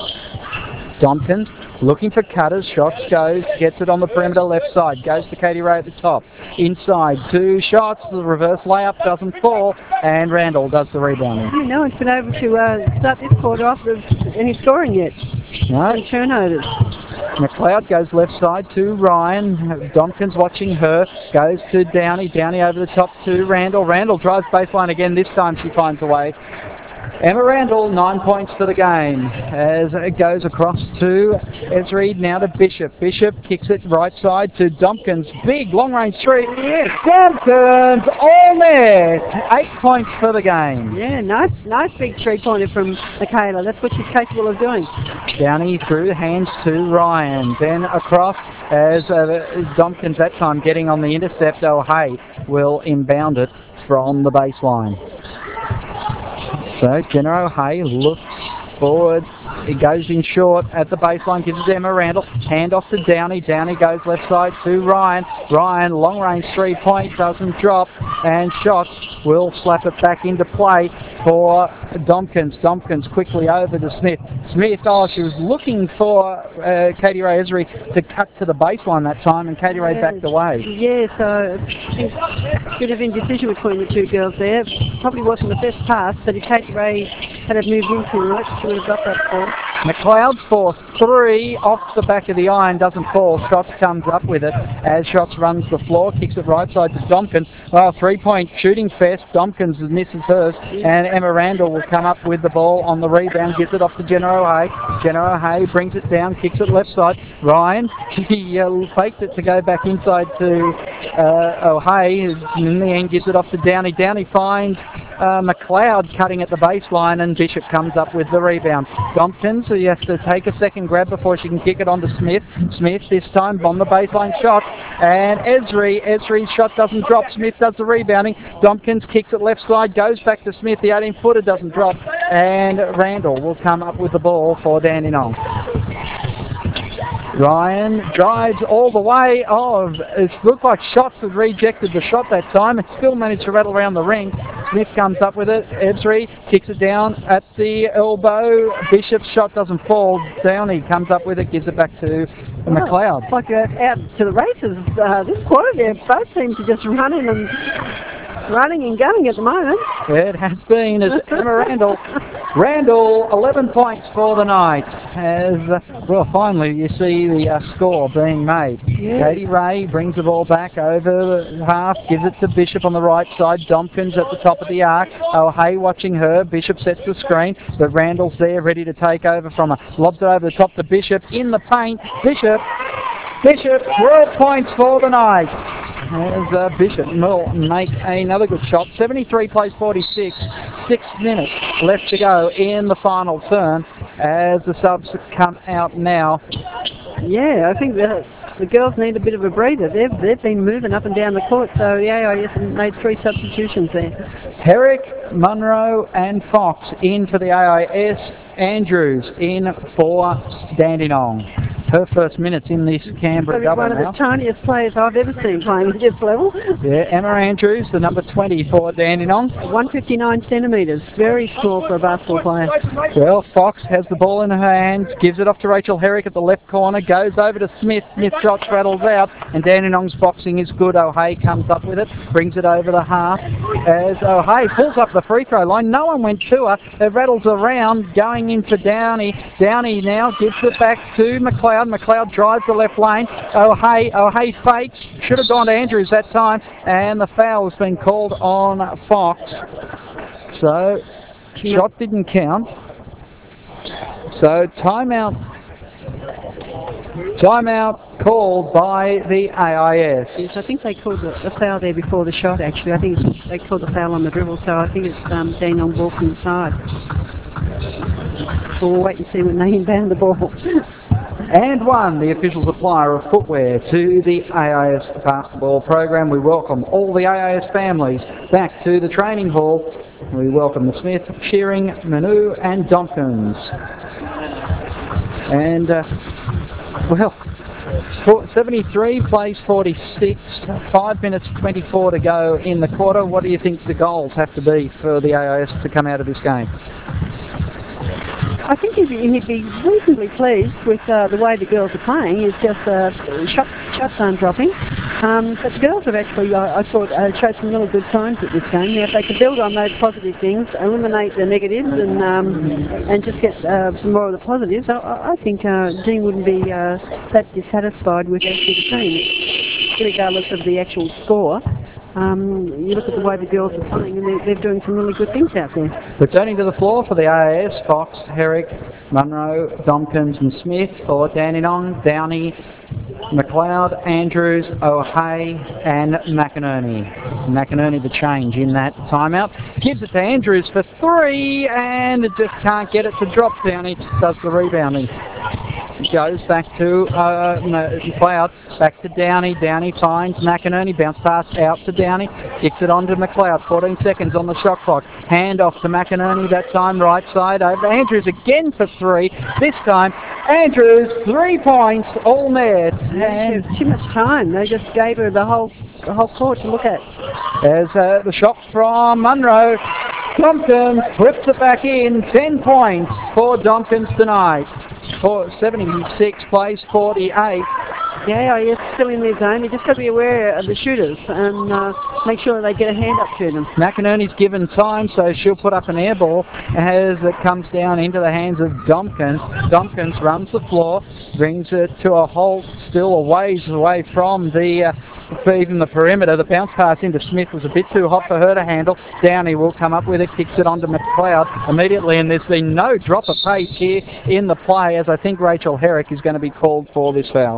[SPEAKER 1] Dompkins looking for cutters. Shots goes, gets it on the perimeter left side. Goes to Katie Ray at the top. Inside, two shots. The reverse layup doesn't fall, and Randall does the rebounding.
[SPEAKER 2] Yeah, no one's been able to uh, start this quarter off with any scoring yet.
[SPEAKER 1] No.
[SPEAKER 2] And turnovers.
[SPEAKER 1] McLeod goes left side to Ryan. Dompkins watching her. Goes to Downey. Downey over the top to Randall. Randall drives baseline again. This time she finds a way. Emma Randall, nine points for the game as it goes across to Esri, now to Bishop. Bishop kicks it right side to Dompkins. Big long range three. Yes, Dompkins all net. Eight points for the game.
[SPEAKER 2] Yeah, nice, nice big three-pointer from Michaela. That's what she's capable of doing.
[SPEAKER 1] Downey through hands to Ryan. Then across as uh, Dompkins that time getting on the intercept. O'Hay will inbound it from the baseline. So Jenna O'Hay looks forward. He goes in short at the baseline, gives it to Emma Randall. Hand off to Downey. Downey goes left side to Ryan. Ryan, long range three point, doesn't drop, and shots will slap it back into play for Dompkins. Dompkins quickly over to Smith. Smith, oh, she was looking for uh, Katie Ray Esri to cut to the baseline that time, and Katie Ray backed away.
[SPEAKER 2] Yeah, so a bit of indecision between the two girls there. Probably wasn't the best pass, but if Katie Ray had have moved into it, she would have got that ball.
[SPEAKER 1] McLeod for three off the back of the iron, doesn't fall. Shots comes up with it as Shots runs the floor, kicks it right side to Dompkins. Well, three-point shooting fest. Dompkins misses hers, and Emma Randall will come up with the ball on the rebound, gives it off to Jenna O'Hay. Jenna O'Hay brings it down, kicks it left side. Ryan, he uh, faked it to go back inside to uh, O'Hay. In the end, gives it off to Downey. Downey finds uh, McLeod cutting at the baseline, and Bishop comes up with the rebound. Dompkins, he has to take a second grab before she can kick it on to Smith. Smith this time on the baseline shot, and Esri, Esri's shot doesn't drop. Smith does the rebounding. Dompkins kicks it left side, goes back to Smith. The eighteen footer doesn't drop, and Randall will come up with the ball for Dandenong. Ryan drives all the way. Oh, it looked like Shots had rejected the shot that time and still managed to rattle around the ring. Smith comes up with it. Ebsry kicks it down at the elbow. Bishop's shot doesn't fall. Downey comes up with it, gives it back to McLeod.
[SPEAKER 2] It's like uh, out to the races. Uh, this quarter there, both seem to just run in and running and going at the moment.
[SPEAKER 1] It has been as Emma Randall. Randall, eleven points for the night. As, uh, well, finally you see the uh, score being made.
[SPEAKER 2] Yeah.
[SPEAKER 1] Katie Ray brings the ball back over the half, gives it to Bishop on the right side. Dompkins at the top of the arc. O'Hay watching her. Bishop sets the screen, but Randall's there ready to take over from her. Lobs it over the top to Bishop in the paint. Bishop, Bishop, twelve points for the night. As uh, Bishop will make another good shot. seventy-three plays forty-six. Six minutes left to go in the final turn as the subs come out now.
[SPEAKER 2] Yeah, I think the, the girls need a bit of a breather. They've, they've been moving up and down the court, so the A I S made three substitutions there.
[SPEAKER 1] Herrick, Munro and Fox in for the A I S. Andrews in for Dandenong. Her first minutes in this Canberra double
[SPEAKER 2] one of
[SPEAKER 1] now.
[SPEAKER 2] the tiniest players I've ever seen playing at this level.
[SPEAKER 1] Yeah, Emma Andrews, the number twenty for Dandenong.
[SPEAKER 2] one fifty-nine centimetres, very small for a basketball player.
[SPEAKER 1] Well, Fox has the ball in her hands, gives it off to Rachel Herrick at the left corner, goes over to Smith. Smith shot rattles out, and Dandenong's boxing is good. O'Hay comes up with it, brings it over the half as O'Hay pulls up the free throw line. No one went to her. It rattles around, going in for Downey. Downey now gives it back to McLeod. McLeod drives the left lane. O'Hay, O'Hay fakes. Should have gone to Andrews that time, and the foul has been called on Fox. So, shot didn't count. So, timeout. Timeout called by the A I S.
[SPEAKER 2] Yes, I think they called the, the foul there before the shot, actually. I think it's, they called the foul on the dribble, so I think it's um, Dandenong ball from the side. So we'll wait and see when they inbound the ball.
[SPEAKER 1] And one, the official supplier of footwear to the A I S basketball program. We welcome all the A I S families back to the training hall. We welcome the Smith, Shearing, Manu and Dompkins. And, uh, well, seventy-three plays forty-six, five minutes twenty-four to go in the quarter. What do you think the goals have to be for the A I S to come out of this game?
[SPEAKER 2] I think he'd be, he'd be reasonably pleased with uh, the way the girls are playing. It's just uh, shot, shots aren't dropping. Um, but the girls have actually, I, I thought, uh, showed some really good signs at this game. Now, if they could build on those positive things, eliminate the negatives, and um, and just get uh, some more of the positives, I, I think uh, Dean wouldn't be uh, that dissatisfied with actually the team, regardless of the actual score. Um, you look at the way the girls are playing, and they're, they're doing some really good things out there.
[SPEAKER 1] Returning to the floor for the A I S, Fox, Herrick, Munro, Dompkins and Smith. For Dandenong, Downey, McLeod, Andrews, O'Hay and McInerney. McInerney the change in that timeout. Gives it to Andrews for three, and it just can't get it to drop. Downey does the rebounding. Goes back to uh, McLeod, back to Downey. Downey finds McInerney, bounce pass out to Downey, kicks it on to McLeod. fourteen seconds on the shot clock. Hand off to McInerney that time, right side over Andrews again for three. This time, Andrews, three points, all net.
[SPEAKER 2] And too much time. They just gave her the whole the whole court to look at.
[SPEAKER 1] There's uh, the shot from Munro. Dompkins whips it back in. Ten points for Dompkins tonight. For seventy-six plays forty-eight.
[SPEAKER 2] Yeah, yes, still in their zone. You just got to be aware of the shooters and uh, make sure they get a hand up to them.
[SPEAKER 1] McInerney's given time, so she'll put up an air ball as it comes down into the hands of Dompkins. Dompkins runs the floor, brings it to a halt, still a ways away from the uh, even the perimeter. The bounce pass into Smith was a bit too hot for her to handle. Downey will come up with it, kicks it onto McLeod immediately, and there's been no drop of pace here in the play, as I think Rachel Herrick is going to be called for this foul.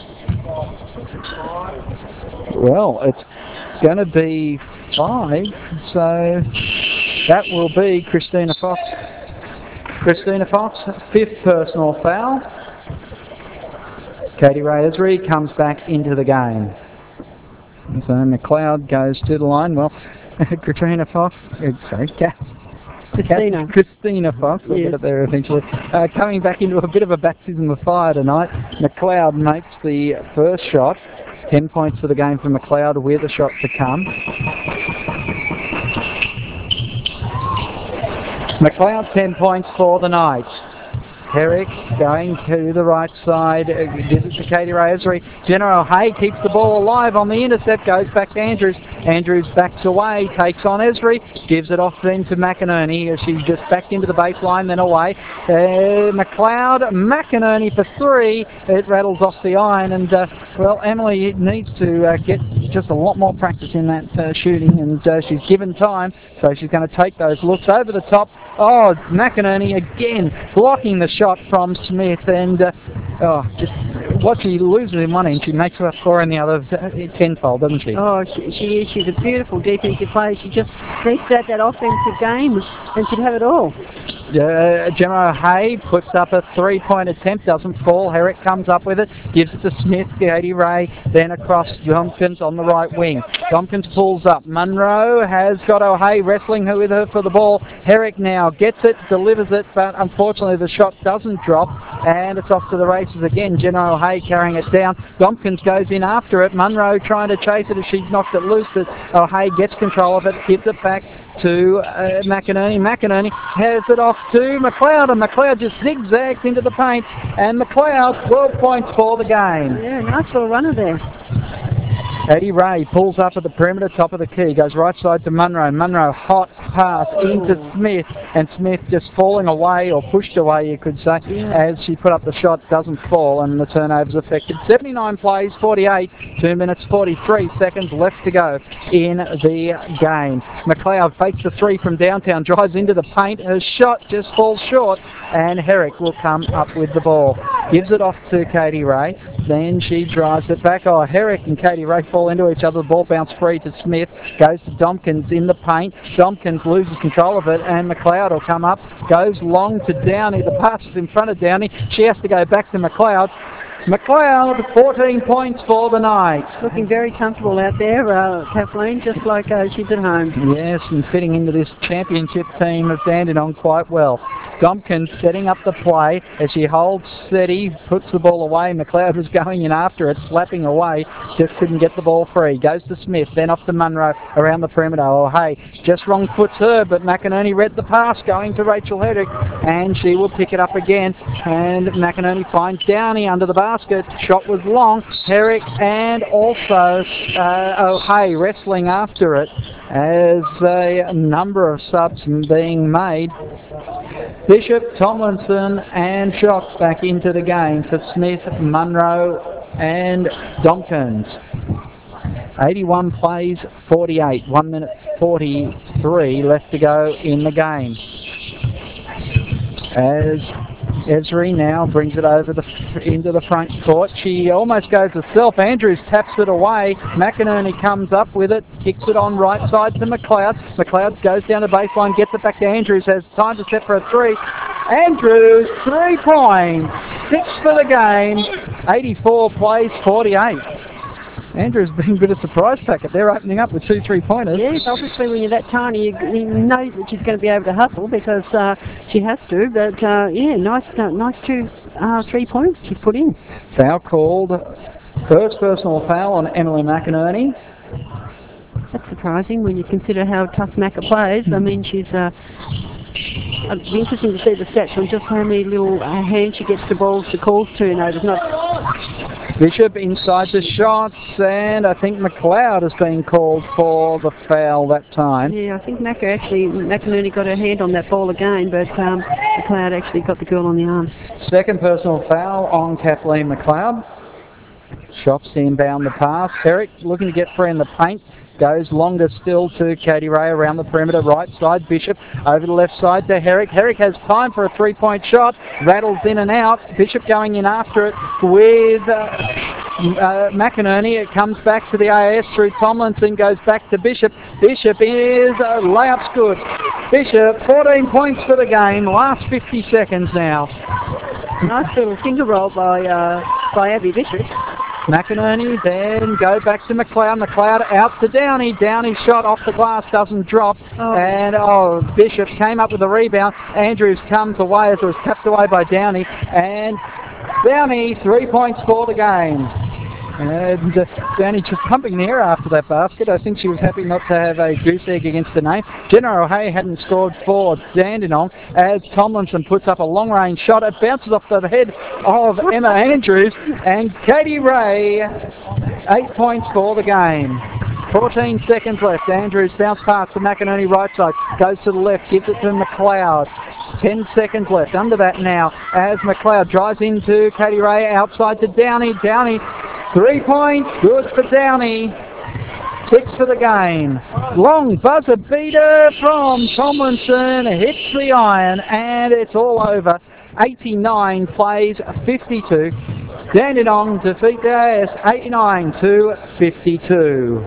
[SPEAKER 1] Well, it's going to be five, so that will be Christina Fox. Christina Fox, fifth personal foul. Katie Ray Esri comes back into the game. So McLeod goes to the line. Well, Katrina Fox, uh, sorry,
[SPEAKER 2] Christina.
[SPEAKER 1] Christina Fox, we'll
[SPEAKER 2] Yes.
[SPEAKER 1] get it there eventually. Uh, coming back into a bit of a baptism of fire tonight, McLeod makes the first shot. Ten points for the game for McLeod with a shot to come. McLeod ten points for the night. Herrick going to the right side, uh, gives it to Katie Ray Esri. Jenna O'Hea keeps the ball alive on the intercept, goes back to Andrews. Andrews backs away, takes on Esri, gives it off then to McInerney. She's just backed into the baseline, then away. Uh, McLeod, McInerney for three. It rattles off the iron, and uh, well, Emily needs to uh, get just a lot more practice in that uh, shooting, and uh, she's given time, so she's going to take those looks over the top. Oh, McInerney again blocking the shot from Smith, and uh, oh, just what she loses in one end, she makes her score in the other uh, tenfold, doesn't she?
[SPEAKER 2] Oh, she, she is. She's a beautiful defensive player. She just needs that, that offensive game, and she'd have it all.
[SPEAKER 1] Uh, Gemma O'Hea puts up a three-point attempt, doesn't fall. Herrick comes up with it, gives it to Smith, Katie Ray, then across Tompkins on the right wing. Tompkins pulls up. Munro has got O'Hea wrestling her with her for the ball. Herrick now gets it, delivers it, but unfortunately the shot doesn't drop, and it's off to the races again. Gemma O'Hea carrying it down. Tompkins goes in after it. Munro trying to chase it as she knocked it loose, but O'Hea gets control of it, gives it back to uh, McInerney. McInerney has it off to McLeod, and McLeod just zigzags into the paint, and McLeod twelve points for the game.
[SPEAKER 2] Yeah, nice little runner there.
[SPEAKER 1] Eddie Ray pulls up at the perimeter, top of the key, goes right side to Munro. Munro, hot pass into Smith, and Smith just falling away, or pushed away you could say,
[SPEAKER 2] Yeah.
[SPEAKER 1] as she put up the shot, doesn't fall, and the turnover's affected. seventy-nine plays, forty-eight, two minutes forty-three seconds left to go in the game. McLeod fakes the three from downtown, drives into the paint, her shot just falls short, and Herrick will come up with the ball. Gives it off to Katie Ray, then she drives it back. Oh, Herrick and Katie Ray fall into each other, the ball bounce free to Smith, goes to Tompkins in the paint. Tompkins loses control of it, and McLeod will come up, goes long to Downey. The pass is in front of Downey. She has to go back to McLeod. McLeod, fourteen points for the night.
[SPEAKER 2] Looking very comfortable out there, uh, Kathleen, just like uh, she's at home.
[SPEAKER 1] Yes, and fitting into this championship team of Dandenong quite well. Tompkins setting up the play as she holds steady, puts the ball away. McLeod was going in after it, slapping away, just couldn't get the ball free. Goes to Smith, then off to Munro around the perimeter. Oh, hey, just wrong foots her, but McInerney read the pass going to Rachel Herrick, and she will pick it up again. And McInerney finds Downey under the basket. Shot was long. Herrick and also uh, O'Hea wrestling after it as a number of subs being made. Bishop, Tomlinson and Shocks back into the game for Smith, Munro and Tompkins. eighty-one plays, forty-eight, one minute forty-three left to go in the game. As Esri now brings it over the into the front court. She almost goes herself. Andrews taps it away. McInerney comes up with it, kicks it on right side to McLeod. McLeod goes down the baseline, gets it back to Andrews, has time to set for a three. Andrews, three points, six for the game, eighty-four plays, forty-eight. Andrews being a bit of a surprise packet. They're opening up with two three-pointers.
[SPEAKER 2] Yes, obviously when you're that tiny, you, you know that she's going to be able to hustle because uh, she has to. But uh, yeah, nice, uh, nice two uh, three points she put in.
[SPEAKER 1] Foul called. First personal foul on Emily McInerney.
[SPEAKER 2] That's surprising when you consider how tough Macca plays. I mean, she's. Uh, it'd be interesting to see the stats on just how many little uh, hands she gets the balls to calls to. You know, there's not.
[SPEAKER 1] Bishop inside the shots, and I think McLeod has been called for the foul that time.
[SPEAKER 2] Yeah, I think Macca actually, McInerney got her hand on that ball again, but um, McLeod actually got the girl on the arm.
[SPEAKER 1] Second personal foul on Kathleen McLeod. Shops inbound the pass. Herrick looking to get free in the paint. Goes longer still to Katie Ray around the perimeter, right side. Bishop over the left side to Herrick. Herrick has time for a three-point shot. Rattles in and out. Bishop going in after it with uh, uh, McInerney. It comes back to the A I S through Tomlinson. Goes back to Bishop. Bishop is uh, layup's good. Bishop, fourteen points for the game. Last fifty seconds now.
[SPEAKER 2] Nice little finger roll by uh, by Abby Bishop.
[SPEAKER 1] McInerney then go back to McLeod. McLeod out to Downey. Downey shot off the glass, doesn't drop.
[SPEAKER 2] Oh.
[SPEAKER 1] And oh, Bishop came up with the rebound. Andrews comes away as it was tapped away by Downey. And Downey, three points for the game. And uh, Downey just pumping the air after that basket. I think she was happy not to have a goose egg against her name. Jenna O'Hay hadn't scored for Dandenong as Tomlinson puts up a long-range shot. It bounces off the head of Emma Andrews, and Katie Ray, eight points for the game. fourteen seconds left. Andrews bounce pass to McInerney right side. Goes to the left, gives it to McLeod. ten seconds left. Under that now as McLeod drives into Katie Ray outside to Downey. Downey, three points, good for Downey. Six for the game. Long buzzer beater from Tomlinson. Hits the iron and it's all over. eighty-nine plays fifty-two. Dandenong defeat the A S eighty-nine to fifty-two.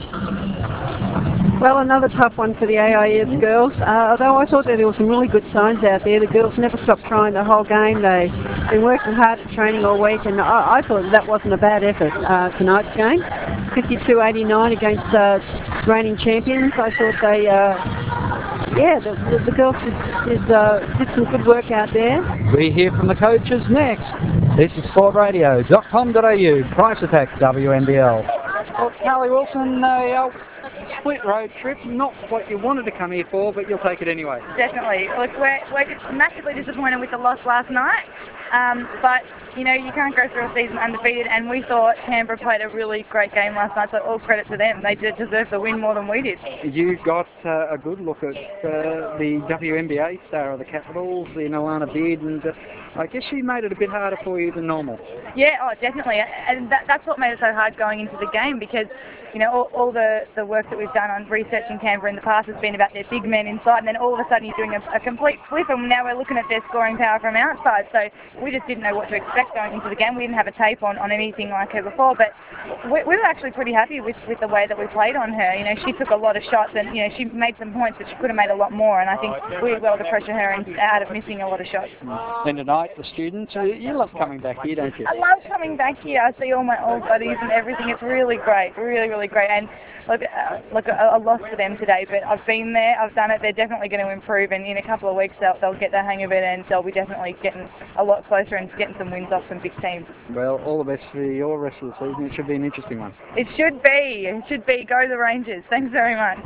[SPEAKER 2] Well, another tough one for the A I S girls. Uh, although I thought that there were some really good signs out there. The girls never stopped trying the whole game. They've been working hard at training all week, and I, I thought that wasn't a bad effort. Uh, tonight's game, fifty-two eighty-nine against uh, reigning champions. I thought they, uh, yeah, the, the, the girls did, did, uh, did some good work out there.
[SPEAKER 1] We hear from the coaches next. This is sport radio dot com dot a u. Price Attack W N B L. Well, Carly Wilson, uh, split road trip, not what you wanted to come here for, but you'll take it anyway.
[SPEAKER 5] Definitely. Look, we're, we're massively disappointed with the loss last night, um, but, you know, you can't go through a season undefeated, and we thought Canberra played a really great game last night, so all credit to them. They did deserve the win more than we did.
[SPEAKER 1] You got uh, a good look at uh, the W N B A star of the Capitals, in Alana Beard, and uh, I guess she made it a bit harder for you than normal.
[SPEAKER 5] Yeah, oh, definitely, and that, that's what made it so hard going into the game, because, you know, all, all the, the work that we've done on researching Canberra in the past has been about their big men inside, and then all of a sudden you're doing a, a complete flip, and now we're looking at their scoring power from outside, so we just didn't know what to expect going into the game. We didn't have a tape on, on anything like her before, but we, we were actually pretty happy with, with the way that we played on her. You know, she took a lot of shots, and, you know, she made some points, but she could have made a lot more, and I think we did well to pressure her and out of missing a lot of shots.
[SPEAKER 1] And tonight, the students, uh, you love coming back here, don't you?
[SPEAKER 5] I love coming back here. I see all my old buddies and everything. It's really great, really, really great. And look, uh, look a, a loss for them today, but I've been there, I've done it. They're definitely going to improve, and in a couple of weeks they'll, they'll get the hang of it, and they'll be definitely getting a lot closer and getting some wins off some big teams.
[SPEAKER 1] Well, all the best for your rest of the season. It should be an interesting one.
[SPEAKER 5] It should be. It should be. Go the Rangers. Thanks very much.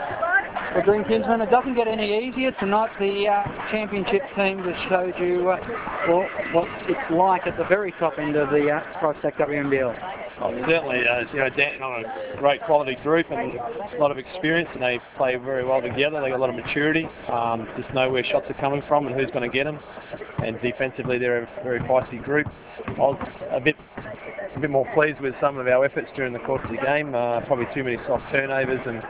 [SPEAKER 1] Well, Green Kinsman, it doesn't get any easier. Tonight the uh, championship team just showed you uh, well, what it's like at the very top end of the uh, Price Attack W N B L.
[SPEAKER 6] Oh, certainly, uh, you know, Dandenong are a great quality group and a lot of experience, and they play very well together. They got a lot of maturity, um, just know where shots are coming from and who's going to get them. And defensively, they're a very feisty group. I was a bit, a bit more pleased with some of our efforts during the course of the game. Uh, probably too many soft turnovers and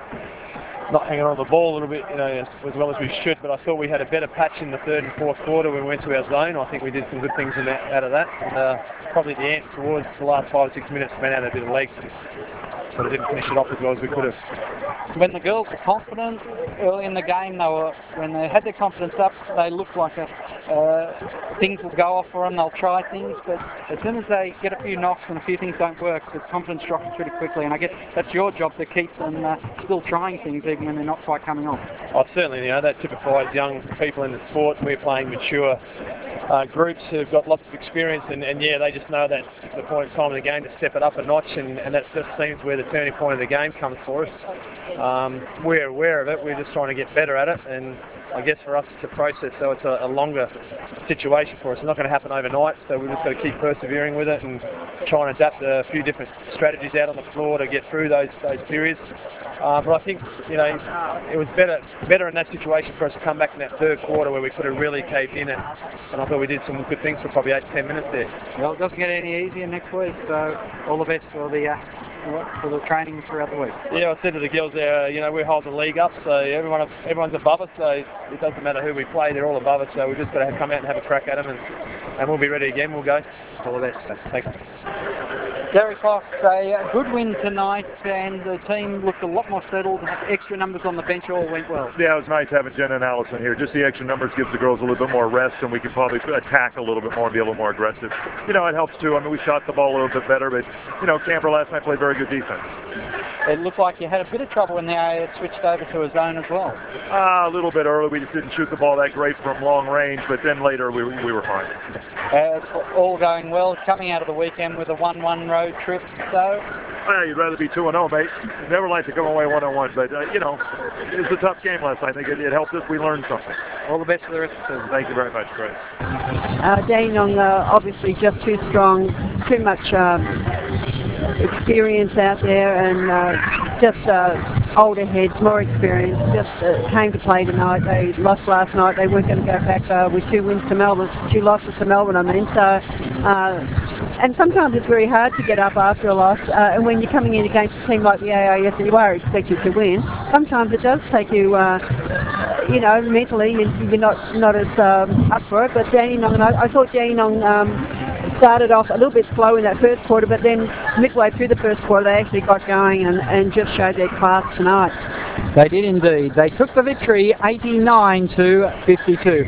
[SPEAKER 6] not hanging on the ball a little bit, you know, as, as well as we should. But I thought we had a better patch in the third and fourth quarter when we went to our zone. I think we did some good things in that, out of that. And, uh, probably the end towards the last five or six minutes went out a bit of legs, but I didn't finish it off as well as we could have.
[SPEAKER 1] When the girls were confident early in the game, they were when they had their confidence up, they looked like a, uh, things will go off for them. They'll try things, but as soon as they get a few knocks and a few things don't work, the confidence drops pretty quickly. And I guess that's your job to keep them uh, still trying things even when they're not quite coming on.
[SPEAKER 6] Oh, certainly, you know, that typifies young people in the sport. We're playing mature uh, groups who've got lots of experience, and, and yeah, they just know that at the point in time in the game to step it up a notch, and, and that just seems where the turning point of the game comes for us. Um, we're aware of it, we're just trying to get better at it, and I guess for us it's a process, so it's a, a longer situation for us. It's not going to happen overnight, so we've just got to keep persevering with it and try and adapt a few different strategies out on the floor to get through those those periods. Uh, but I think, you know, it was better better in that situation for us to come back in that third quarter where we could have really caved in it, and I thought we did some good things for probably eight to ten minutes there.
[SPEAKER 1] Well, it doesn't get any easier next week, so all the best for the uh, for the training throughout the week.
[SPEAKER 6] Yeah, I said to the girls there, you know, we're holding the league up, so everyone everyone's above us, so it doesn't matter who we play, they're all above us, so we've just got to come out and have a crack at them, and, and we'll be ready again, we'll go.
[SPEAKER 1] All the best.
[SPEAKER 6] Thanks.
[SPEAKER 1] Derek Fox, a good win tonight, and the team looked a lot more settled. Extra numbers on the bench all went well.
[SPEAKER 7] Yeah, it was nice having Jen and Allison here. Just the extra numbers gives the girls a little bit more rest, and we can probably attack a little bit more and be a little more aggressive. You know, it helps too. I mean, we shot the ball a little bit better, but, you know, Canberra last night played very good defense.
[SPEAKER 1] It looked like you had a bit of trouble when the A A S switched over to a zone as well.
[SPEAKER 7] Uh, a little bit early. We just didn't shoot the ball that great from long range, but then later we, we were fine.
[SPEAKER 1] Uh, it's all going well, coming out of the weekend with a one one road trip, so...
[SPEAKER 7] Well, you'd rather be two and oh, mate. Never like to come away one oh one, but, uh, you know, it was a tough game last night. I think it, it helped us. We learned something.
[SPEAKER 1] All the best for the rest of the season.
[SPEAKER 7] Thank you very much, Chris.
[SPEAKER 2] Uh, Dandenong uh, obviously just too strong, too much um, experience out there, and uh, just uh, older heads, more experience. Just uh, came to play tonight. They lost last night. They weren't going to go back uh, with two wins to Melbourne, two losses to Melbourne. I mean, so. Uh, And sometimes it's very hard to get up after a loss, uh, and when you're coming in against a team like the A A S and you are expected to win, sometimes it does take you, uh, you know, mentally, you're not not as um, up for it. But Dandenong, I, I thought Dandenong um, started off a little bit slow in that first quarter, but then midway through the first quarter they actually got going and, and just showed their class tonight.
[SPEAKER 1] They did indeed. They took the victory eighty-nine to fifty-two.